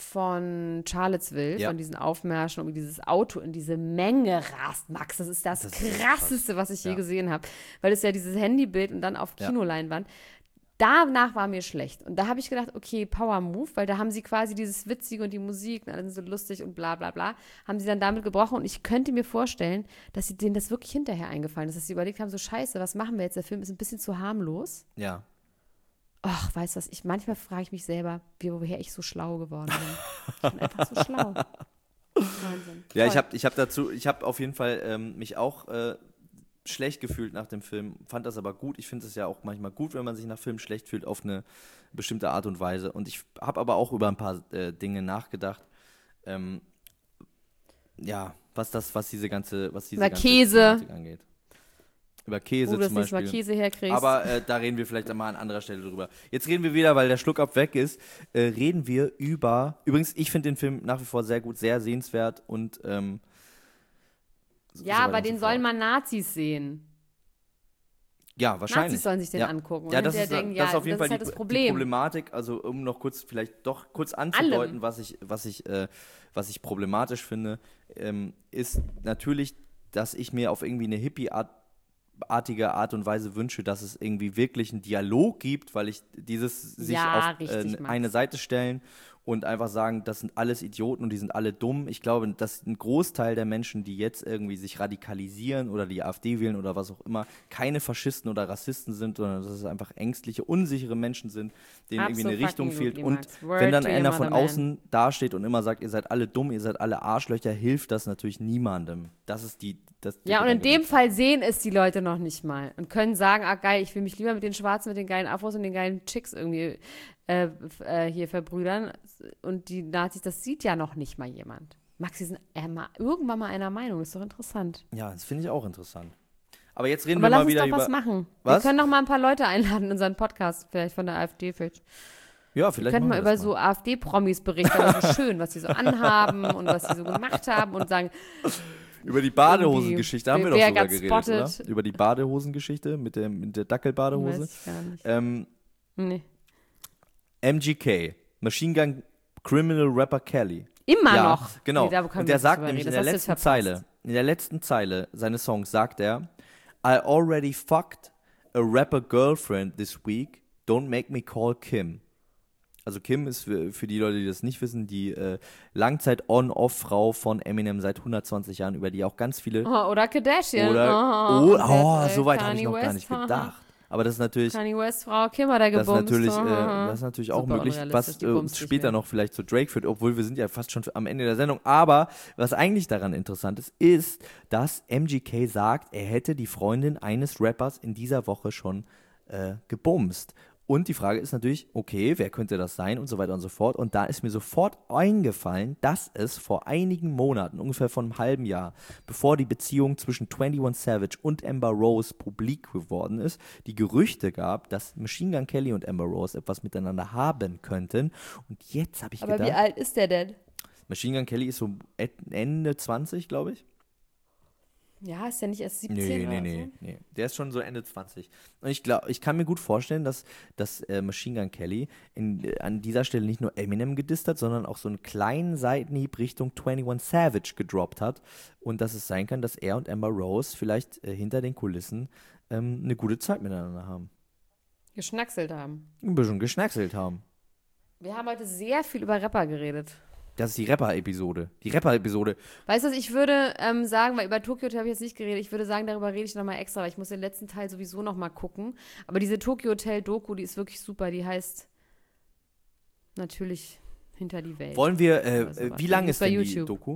Speaker 3: von Charlottesville,
Speaker 2: Ja.
Speaker 3: von diesen Aufmärschen, um dieses Auto in diese Menge rast, Max. Das ist das,
Speaker 2: Das ist so
Speaker 3: Krasseste, was ich je
Speaker 2: Ja.
Speaker 3: gesehen habe. Weil es ja dieses Handybild und dann auf
Speaker 2: Ja.
Speaker 3: Kinoleinwand. Danach war mir schlecht. Und da habe ich gedacht, okay, Power Move, weil da haben sie quasi dieses Witzige und die Musik und alles so lustig und bla bla bla, haben sie dann damit gebrochen. Und ich könnte mir vorstellen, dass sie denen das wirklich hinterher eingefallen ist, dass sie überlegt haben, so scheiße, was machen wir jetzt? Der Film ist ein bisschen zu harmlos.
Speaker 2: Ja.
Speaker 3: Ach, weißt du was, ich, manchmal frage ich mich selber, wie, woher ich so schlau geworden bin. Ich bin einfach so schlau. Wahnsinn.
Speaker 2: Ja, ich
Speaker 3: Toll.
Speaker 2: habe ich hab dazu, ich habe auf jeden Fall ähm, mich auch äh, schlecht gefühlt nach dem Film, fand das aber gut. Ich finde es ja auch manchmal gut, wenn man sich nach Filmen schlecht fühlt, auf eine bestimmte Art und Weise. Und ich habe aber auch über ein paar äh, Dinge nachgedacht. Ähm, ja, was das, was diese ganze, was diese
Speaker 3: Über
Speaker 2: ganze
Speaker 3: Käse.
Speaker 2: Thematik angeht. Über Käse
Speaker 3: Wo du das
Speaker 2: zum
Speaker 3: nächste Mal
Speaker 2: Beispiel.
Speaker 3: Käse herkriegst.
Speaker 2: Aber äh, da reden wir vielleicht einmal an anderer Stelle drüber. Jetzt reden wir wieder, weil der Schluck ab weg ist, äh, reden wir über, übrigens, ich finde den Film nach wie vor sehr gut, sehr sehenswert und ähm, so-
Speaker 3: ja,
Speaker 2: so
Speaker 3: aber
Speaker 2: weiter und
Speaker 3: den
Speaker 2: so fort.
Speaker 3: sollen mal Nazis sehen.
Speaker 2: Ja, wahrscheinlich.
Speaker 3: Nazis sollen sich den
Speaker 2: ja.
Speaker 3: angucken.
Speaker 2: Ja,
Speaker 3: und
Speaker 2: das
Speaker 3: hinterher
Speaker 2: ist,
Speaker 3: denken,
Speaker 2: das ist
Speaker 3: ja,
Speaker 2: auf jeden
Speaker 3: das
Speaker 2: Fall
Speaker 3: ist halt
Speaker 2: die,
Speaker 3: das
Speaker 2: die
Speaker 3: Problem.
Speaker 2: Problematik, also um noch kurz, vielleicht doch kurz anzudeuten, was ich, was ich, äh, was ich problematisch finde, ähm, ist natürlich, dass ich mir auf irgendwie eine Hippie-Art artige Art und Weise wünsche, dass es irgendwie wirklich einen Dialog gibt, weil ich dieses sich
Speaker 3: Ja,
Speaker 2: auf
Speaker 3: richtig,
Speaker 2: äh,
Speaker 3: Max.
Speaker 2: eine Seite stellen und einfach sagen, das sind alles Idioten und die sind alle dumm. Ich glaube, dass ein Großteil der Menschen, die jetzt irgendwie sich radikalisieren oder die AfD wählen oder was auch immer, keine Faschisten oder Rassisten sind, sondern dass es einfach ängstliche, unsichere Menschen sind, denen irgendwie eine Richtung fehlt.
Speaker 3: Absolutely,
Speaker 2: Und
Speaker 3: Max. Word
Speaker 2: wenn dann
Speaker 3: to your
Speaker 2: einer von
Speaker 3: motherman.
Speaker 2: außen dasteht und immer sagt, ihr seid alle dumm, ihr seid alle Arschlöcher, hilft das natürlich niemandem. Das ist die Das
Speaker 3: Ja, und in
Speaker 2: Gedanke.
Speaker 3: dem Fall sehen es die Leute noch nicht mal und können sagen, ah geil, ich will mich lieber mit den Schwarzen, mit den geilen Afros und den geilen Chicks irgendwie äh, f- äh, hier verbrüdern. Und die Nazis, das sieht ja noch nicht mal jemand. Max, sie sind äh, mal, irgendwann mal einer Meinung, das ist doch interessant.
Speaker 2: Ja, das finde ich auch interessant. Aber jetzt reden
Speaker 3: Aber
Speaker 2: wir
Speaker 3: lass
Speaker 2: mal
Speaker 3: uns
Speaker 2: wieder
Speaker 3: doch
Speaker 2: über...
Speaker 3: was machen.
Speaker 2: Was?
Speaker 3: Wir können doch mal ein paar Leute einladen in unseren Podcast, vielleicht von der AfD. Vielleicht.
Speaker 2: Ja,
Speaker 3: Wir
Speaker 2: vielleicht
Speaker 3: könnten mal
Speaker 2: machen wir
Speaker 3: über
Speaker 2: das
Speaker 3: so AfD-Promis berichten, aber so schön, was sie so anhaben und was sie so gemacht haben und sagen,
Speaker 2: Über die Badehosengeschichte haben wir doch
Speaker 3: wer
Speaker 2: sogar
Speaker 3: got
Speaker 2: geredet,
Speaker 3: spotted?
Speaker 2: oder? Über die Badehosengeschichte mit, der, mit der Dackelbadehose.
Speaker 3: weiß ich gar nicht.
Speaker 2: Ähm,
Speaker 3: Nee.
Speaker 2: M G K, Machine Gun Criminal Rapper Kelly.
Speaker 3: Immer
Speaker 2: ja,
Speaker 3: noch.
Speaker 2: genau.
Speaker 3: Nee, da können
Speaker 2: und
Speaker 3: wir
Speaker 2: der
Speaker 3: nicht
Speaker 2: sagt
Speaker 3: drüber
Speaker 2: nämlich in
Speaker 3: reden.
Speaker 2: der
Speaker 3: Das hast du
Speaker 2: letzten
Speaker 3: jetzt verpasst.
Speaker 2: Zeile, in der letzten Zeile seines Songs sagt er, I already fucked a rapper girlfriend this week, don't make me call Kim. Also Kim ist für, für die Leute, die das nicht wissen, die äh, Langzeit-On-Off-Frau von Eminem seit hundertzwanzig Jahren, über die auch ganz viele
Speaker 3: Oh, oder Kardashian.
Speaker 2: oder
Speaker 3: oh,
Speaker 2: oh,
Speaker 3: und
Speaker 2: oh
Speaker 3: der, äh,
Speaker 2: so weit habe ich
Speaker 3: Kanye
Speaker 2: noch gar
Speaker 3: West.
Speaker 2: nicht gedacht. Aber das ist natürlich,
Speaker 3: Kanye West, Frau Kim hat er
Speaker 2: das ist
Speaker 3: gebumst.
Speaker 2: natürlich, äh, das ist natürlich auch
Speaker 3: Super
Speaker 2: möglich,
Speaker 3: unrealistisch,
Speaker 2: was
Speaker 3: die
Speaker 2: äh,
Speaker 3: bumst
Speaker 2: uns
Speaker 3: nicht
Speaker 2: später
Speaker 3: mehr.
Speaker 2: noch vielleicht zu Drake führt, obwohl wir sind ja fast schon am Ende der Sendung. Aber was eigentlich daran interessant ist, ist, dass M G K sagt, er hätte die Freundin eines Rappers in dieser Woche schon äh, gebumst. Und die Frage ist natürlich, okay, wer könnte das sein und so weiter und so fort. Und da ist mir sofort eingefallen, dass es vor einigen Monaten, ungefähr vor einem halben Jahr, bevor die Beziehung zwischen einundzwanzig Savage und Amber Rose publik geworden ist, die Gerüchte gab, dass Machine Gun Kelly und Amber Rose etwas miteinander haben könnten. Und jetzt habe ich
Speaker 3: Aber
Speaker 2: gedacht,
Speaker 3: wie alt ist der denn?
Speaker 2: Machine Gun Kelly ist so Ende zwanzig, glaube ich.
Speaker 3: Ja, ist der nicht erst siebzehn
Speaker 2: Nee,
Speaker 3: oder
Speaker 2: nee, nee,
Speaker 3: so?
Speaker 2: nee. Der ist schon so Ende zwanzig. Und ich glaube, ich kann mir gut vorstellen, dass, dass äh, Machine Gun Kelly in, äh, an dieser Stelle nicht nur Eminem gedisst hat, sondern auch so einen kleinen Seitenhieb Richtung einundzwanzig Savage gedroppt hat. Und dass es sein kann, dass er und Amber Rose vielleicht äh, hinter den Kulissen ähm, eine gute Zeit miteinander haben.
Speaker 3: Geschnackselt haben.
Speaker 2: Ein bisschen geschnackselt haben.
Speaker 3: Wir haben heute sehr viel über Rapper geredet.
Speaker 2: Das ist die Rapper-Episode. Die Rapper-Episode.
Speaker 3: Weißt du, was, ich würde ähm, sagen, weil über Tokyo Hotel habe ich jetzt nicht geredet, ich würde sagen, darüber rede ich nochmal extra, weil ich muss den letzten Teil sowieso nochmal gucken. Aber diese Tokyo Hotel Doku, die ist wirklich super, die heißt natürlich Hinter die Welt.
Speaker 2: Wollen wir, äh,
Speaker 3: Oder sowas.
Speaker 2: wie lang
Speaker 3: Die
Speaker 2: ist
Speaker 3: bei
Speaker 2: denn die
Speaker 3: YouTube.
Speaker 2: Doku?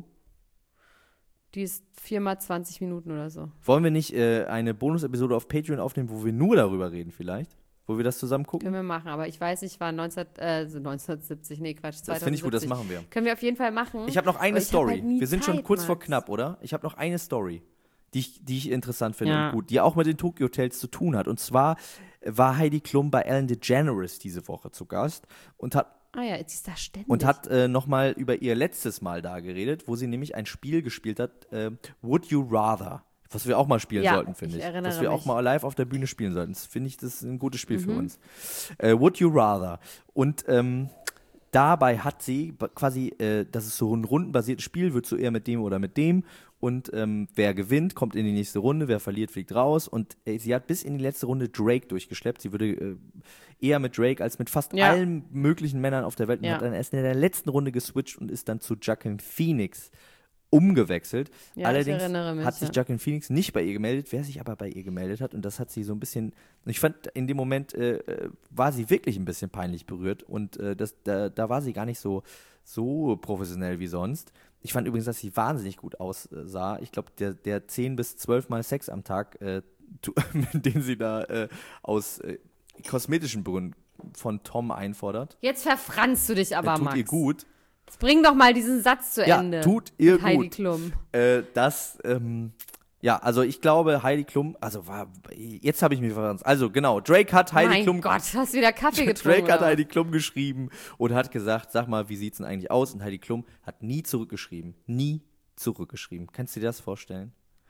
Speaker 3: Die ist viermal zwanzig Minuten oder so.
Speaker 2: Wollen wir nicht äh, eine Bonus-Episode auf Patreon aufnehmen, wo wir nur darüber reden vielleicht? Wo wir das zusammen gucken?
Speaker 3: Können wir machen, aber ich weiß nicht, war neunzehn, äh, so neunzehnhundertsiebzig, nee, Quatsch,
Speaker 2: Das finde ich gut, das
Speaker 3: zweitausendsiebzig.
Speaker 2: machen wir.
Speaker 3: Können wir auf jeden Fall machen.
Speaker 2: Ich habe noch eine
Speaker 3: aber ich hab
Speaker 2: Story.
Speaker 3: halt nie
Speaker 2: Wir sind schon
Speaker 3: Zeit,
Speaker 2: kurz vor
Speaker 3: Max.
Speaker 2: knapp, oder? Ich habe noch eine Story, die ich, die ich interessant finde
Speaker 3: Ja.
Speaker 2: und gut, die auch mit den Tokyo Hotels zu tun hat. Und zwar war Heidi Klum bei Ellen DeGeneres diese Woche zu Gast und hat
Speaker 3: Ah ja, jetzt ist das ständig.
Speaker 2: und hat äh, nochmal über ihr letztes Mal da geredet, wo sie nämlich ein Spiel gespielt hat, äh, Would You Rather, was wir auch mal spielen
Speaker 3: Ja,
Speaker 2: sollten, finde
Speaker 3: ich
Speaker 2: ich.
Speaker 3: erinnere
Speaker 2: Was wir auch
Speaker 3: mich.
Speaker 2: mal live auf der Bühne spielen sollten. Das finde ich, das ist ein gutes Spiel für
Speaker 3: Mhm.
Speaker 2: uns. Äh, Would You Rather. Und ähm, dabei hat sie b- quasi, äh, das ist so ein rundenbasiertes Spiel, wird so eher mit dem oder mit dem. Und ähm, wer gewinnt, kommt in die nächste Runde, wer verliert, fliegt raus. Und äh, sie hat bis in die letzte Runde Drake durchgeschleppt. Sie würde äh, eher mit Drake als mit fast
Speaker 3: Ja.
Speaker 2: allen möglichen Männern auf der Welt und
Speaker 3: Ja.
Speaker 2: hat dann erst in der letzten Runde geswitcht und ist dann zu Joaquin Phoenix umgewechselt.
Speaker 3: Ja,
Speaker 2: Allerdings
Speaker 3: ich erinnere mich,
Speaker 2: hat sich
Speaker 3: ja.
Speaker 2: Joaquin Phoenix nicht bei ihr gemeldet, wer sich aber bei ihr gemeldet hat. Und das hat sie so ein bisschen, ich fand, in dem Moment äh, äh, war sie wirklich ein bisschen peinlich berührt. Und äh, das, da, da war sie gar nicht so, so professionell wie sonst. Ich fand übrigens, dass sie wahnsinnig gut aussah. Ich glaube, der, der zehn bis zwölf Mal Sex am Tag, äh, tu- den sie da äh, aus äh, kosmetischen Gründen von Tom einfordert,
Speaker 3: Jetzt verfranst du dich aber,
Speaker 2: der tut
Speaker 3: Max.
Speaker 2: ihr gut.
Speaker 3: Jetzt bring doch mal diesen Satz zu
Speaker 2: Ja,
Speaker 3: Ende.
Speaker 2: tut ihr
Speaker 3: mit Heidi
Speaker 2: gut.
Speaker 3: Klum.
Speaker 2: Äh, das, ähm, ja, also ich glaube, Heidi Klum, also war, jetzt habe ich mich verrannt. Also genau, Drake hat Heidi
Speaker 3: mein
Speaker 2: Klum,
Speaker 3: Gott, hast du wieder Kaffee getrunken?
Speaker 2: Drake hat
Speaker 3: oder?
Speaker 2: Heidi Klum geschrieben und hat gesagt, sag mal, wie sieht's denn eigentlich aus? Und Heidi Klum hat nie zurückgeschrieben, nie zurückgeschrieben. Kannst du dir das vorstellen?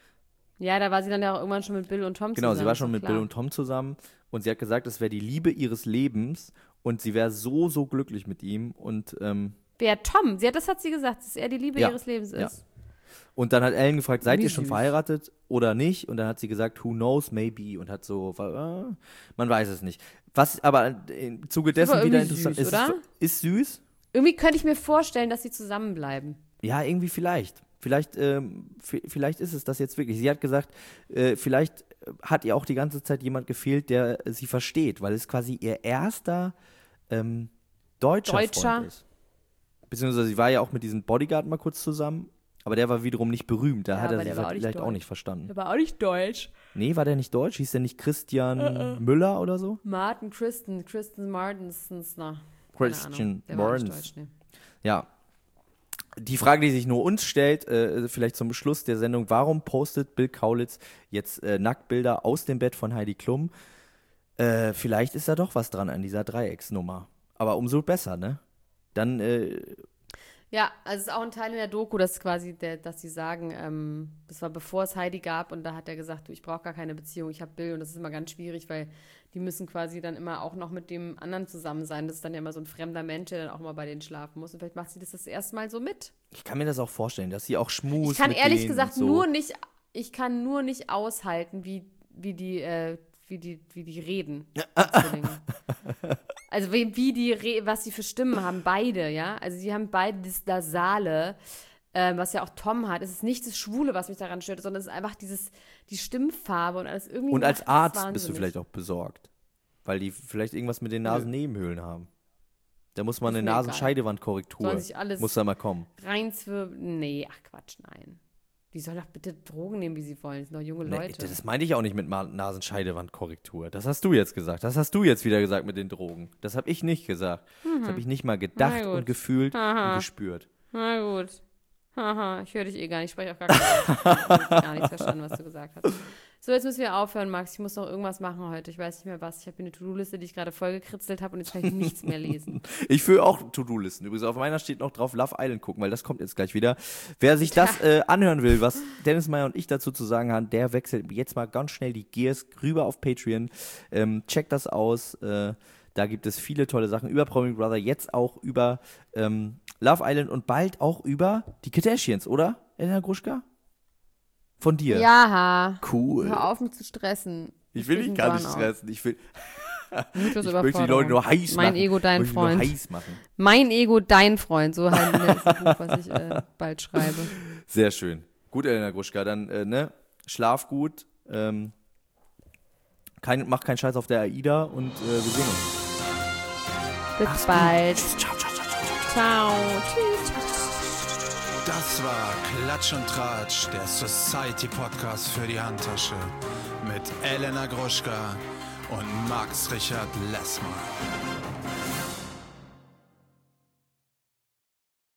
Speaker 3: Ja, da war sie dann ja auch irgendwann schon mit Bill und Tom
Speaker 2: Genau,
Speaker 3: zusammen.
Speaker 2: sie war
Speaker 3: ist
Speaker 2: schon
Speaker 3: doch
Speaker 2: mit
Speaker 3: klar.
Speaker 2: Bill und Tom zusammen und sie hat gesagt, das wäre die Liebe ihres Lebens und sie wäre so, so glücklich mit ihm und ähm,
Speaker 3: Wer Tom? Sie hat, das hat sie gesagt, dass er die Liebe
Speaker 2: Ja,
Speaker 3: ihres Lebens
Speaker 2: ja.
Speaker 3: ist.
Speaker 2: Und dann hat Ellen gefragt, seid
Speaker 3: Wie
Speaker 2: ihr schon
Speaker 3: süß.
Speaker 2: verheiratet oder nicht? Und dann hat sie gesagt, who knows, maybe. Und hat so, äh, man weiß es nicht. Was aber im Zuge dessen
Speaker 3: aber
Speaker 2: wieder
Speaker 3: irgendwie
Speaker 2: interessant
Speaker 3: süß,
Speaker 2: ist,
Speaker 3: oder?
Speaker 2: ist süß.
Speaker 3: Irgendwie könnte ich mir vorstellen, dass sie zusammenbleiben.
Speaker 2: Ja, irgendwie vielleicht. Vielleicht, ähm, v- vielleicht ist es das jetzt wirklich. Sie hat gesagt, äh, vielleicht hat ihr auch die ganze Zeit jemand gefehlt, der sie versteht, weil es quasi ihr erster ähm, deutscher,
Speaker 3: Deutscher.
Speaker 2: Freund ist. Beziehungsweise sie war ja auch mit diesem Bodyguard mal kurz zusammen, aber der war wiederum nicht berühmt. Da
Speaker 3: Ja,
Speaker 2: hat er
Speaker 3: aber
Speaker 2: sie
Speaker 3: der war auch nicht
Speaker 2: vielleicht auch
Speaker 3: deutsch.
Speaker 2: nicht verstanden.
Speaker 3: Der war auch nicht deutsch.
Speaker 2: Nee, war der nicht deutsch? Hieß der nicht Christian
Speaker 3: Äh,
Speaker 2: Müller oder so?
Speaker 3: Martin Kristen, Kristen Martensons, na.
Speaker 2: Christian
Speaker 3: Der war auch nicht
Speaker 2: Martens.
Speaker 3: deutsch, nee.
Speaker 2: Ja. Die Frage, die sich nur uns stellt, äh, vielleicht zum Schluss der Sendung, warum postet Bill Kaulitz jetzt äh, Nacktbilder aus dem Bett von Heidi Klum? Äh, vielleicht ist da doch was dran an dieser Dreiecksnummer. Aber umso besser, ne? Dann, äh,
Speaker 3: Ja, also es ist auch ein Teil in der Doku, dass quasi, der, dass sie sagen, ähm, das war bevor es Heidi gab und da hat er gesagt, du, ich brauche gar keine Beziehung, ich habe Bill und das ist immer ganz schwierig, weil die müssen quasi dann immer auch noch mit dem anderen zusammen sein. Das ist dann ja immer so ein fremder Mensch, der dann auch mal bei denen schlafen muss und vielleicht macht sie das das erste Mal so mit.
Speaker 2: ich kann mir das auch vorstellen, dass sie auch schmust
Speaker 3: Ich kann
Speaker 2: mit
Speaker 3: ehrlich
Speaker 2: denen
Speaker 3: gesagt
Speaker 2: und so.
Speaker 3: nur nicht, ich kann nur nicht aushalten, wie, wie die, äh, wie die, wie die reden. die Zwillinge. Also wie, wie die, re was sie für Stimmen haben, beide, ja. Also sie haben beide das Nasale. ähm, was ja auch Tom hat. Es ist nicht das Schwule, was mich daran stört, sondern es ist einfach dieses, die Stimmfarbe und alles irgendwie.
Speaker 2: Und als
Speaker 3: macht es
Speaker 2: Arzt bist du
Speaker 3: wahnsinnig.
Speaker 2: vielleicht auch besorgt, weil die vielleicht irgendwas mit den Nasennebenhöhlen haben. Da muss man
Speaker 3: Ist
Speaker 2: eine
Speaker 3: mir
Speaker 2: Nasenscheidewandkorrektur,
Speaker 3: Sollen sich alles
Speaker 2: muss da mal kommen.
Speaker 3: reinzwirbeln. Nee, ach Quatsch, nein. Die sollen doch bitte Drogen nehmen, wie sie wollen. Das sind doch junge
Speaker 2: Nee,
Speaker 3: Leute.
Speaker 2: das meinte ich auch nicht mit Ma- Nasenscheidewandkorrektur. Das hast du jetzt gesagt. Das hast du jetzt wieder gesagt mit den Drogen. Das habe ich nicht gesagt.
Speaker 3: Mhm.
Speaker 2: Das habe ich nicht mal gedacht
Speaker 3: Na gut.
Speaker 2: und gefühlt
Speaker 3: Aha.
Speaker 2: und gespürt.
Speaker 3: Na gut. Haha, ich höre dich eh gar nicht. Ich spreche auch gar, nicht, gar nichts verstanden, was du gesagt hast. So, jetzt müssen wir aufhören, Max. Ich muss noch irgendwas machen heute. Ich weiß nicht mehr was. Ich habe hier eine To-Do-Liste, die ich gerade vollgekritzelt habe und jetzt kann ich nichts mehr lesen.
Speaker 2: Ich führe auch To-Do-Listen. Übrigens, auf meiner steht noch drauf Love Island gucken, weil das kommt jetzt gleich wieder. Wer sich das äh, anhören will, was Dennis Meyer und ich dazu zu sagen haben, der wechselt jetzt mal ganz schnell die Gears rüber auf Patreon. Ähm, checkt das aus. Äh, da gibt es viele tolle Sachen über Promi Big Brother, jetzt auch über ähm, Love Island und bald auch über die Kardashians, oder, Elena Gruschka? Von dir.
Speaker 3: Ja,
Speaker 2: Cool.
Speaker 3: hör auf mich zu stressen.
Speaker 2: Ich will dich
Speaker 3: krieg
Speaker 2: gar
Speaker 3: einen
Speaker 2: nicht
Speaker 3: Burnout.
Speaker 2: stressen. Ich will.
Speaker 3: Mythos
Speaker 2: Ich möchte die
Speaker 3: Überforderung.
Speaker 2: Leute nur heiß
Speaker 3: Mein
Speaker 2: machen.
Speaker 3: Ego, dein
Speaker 2: Ich möchte die nur
Speaker 3: Freund.
Speaker 2: heiß machen.
Speaker 3: Mein Ego, dein Freund. So heißt das Buch, was ich äh, bald schreibe.
Speaker 2: Sehr schön. Gut, Elena Gruschka, dann äh, ne, schlaf gut, ähm, kein, mach keinen Scheiß auf der AIDA und äh, wir sehen uns.
Speaker 3: Bis bald.
Speaker 2: Ciao, ciao, ciao, ciao, ciao.
Speaker 3: Ciao. Tschüss.
Speaker 1: Das war Klatsch und Tratsch, der Society-Podcast für die Handtasche mit Elena Gruschka und Max Richard Lessmann.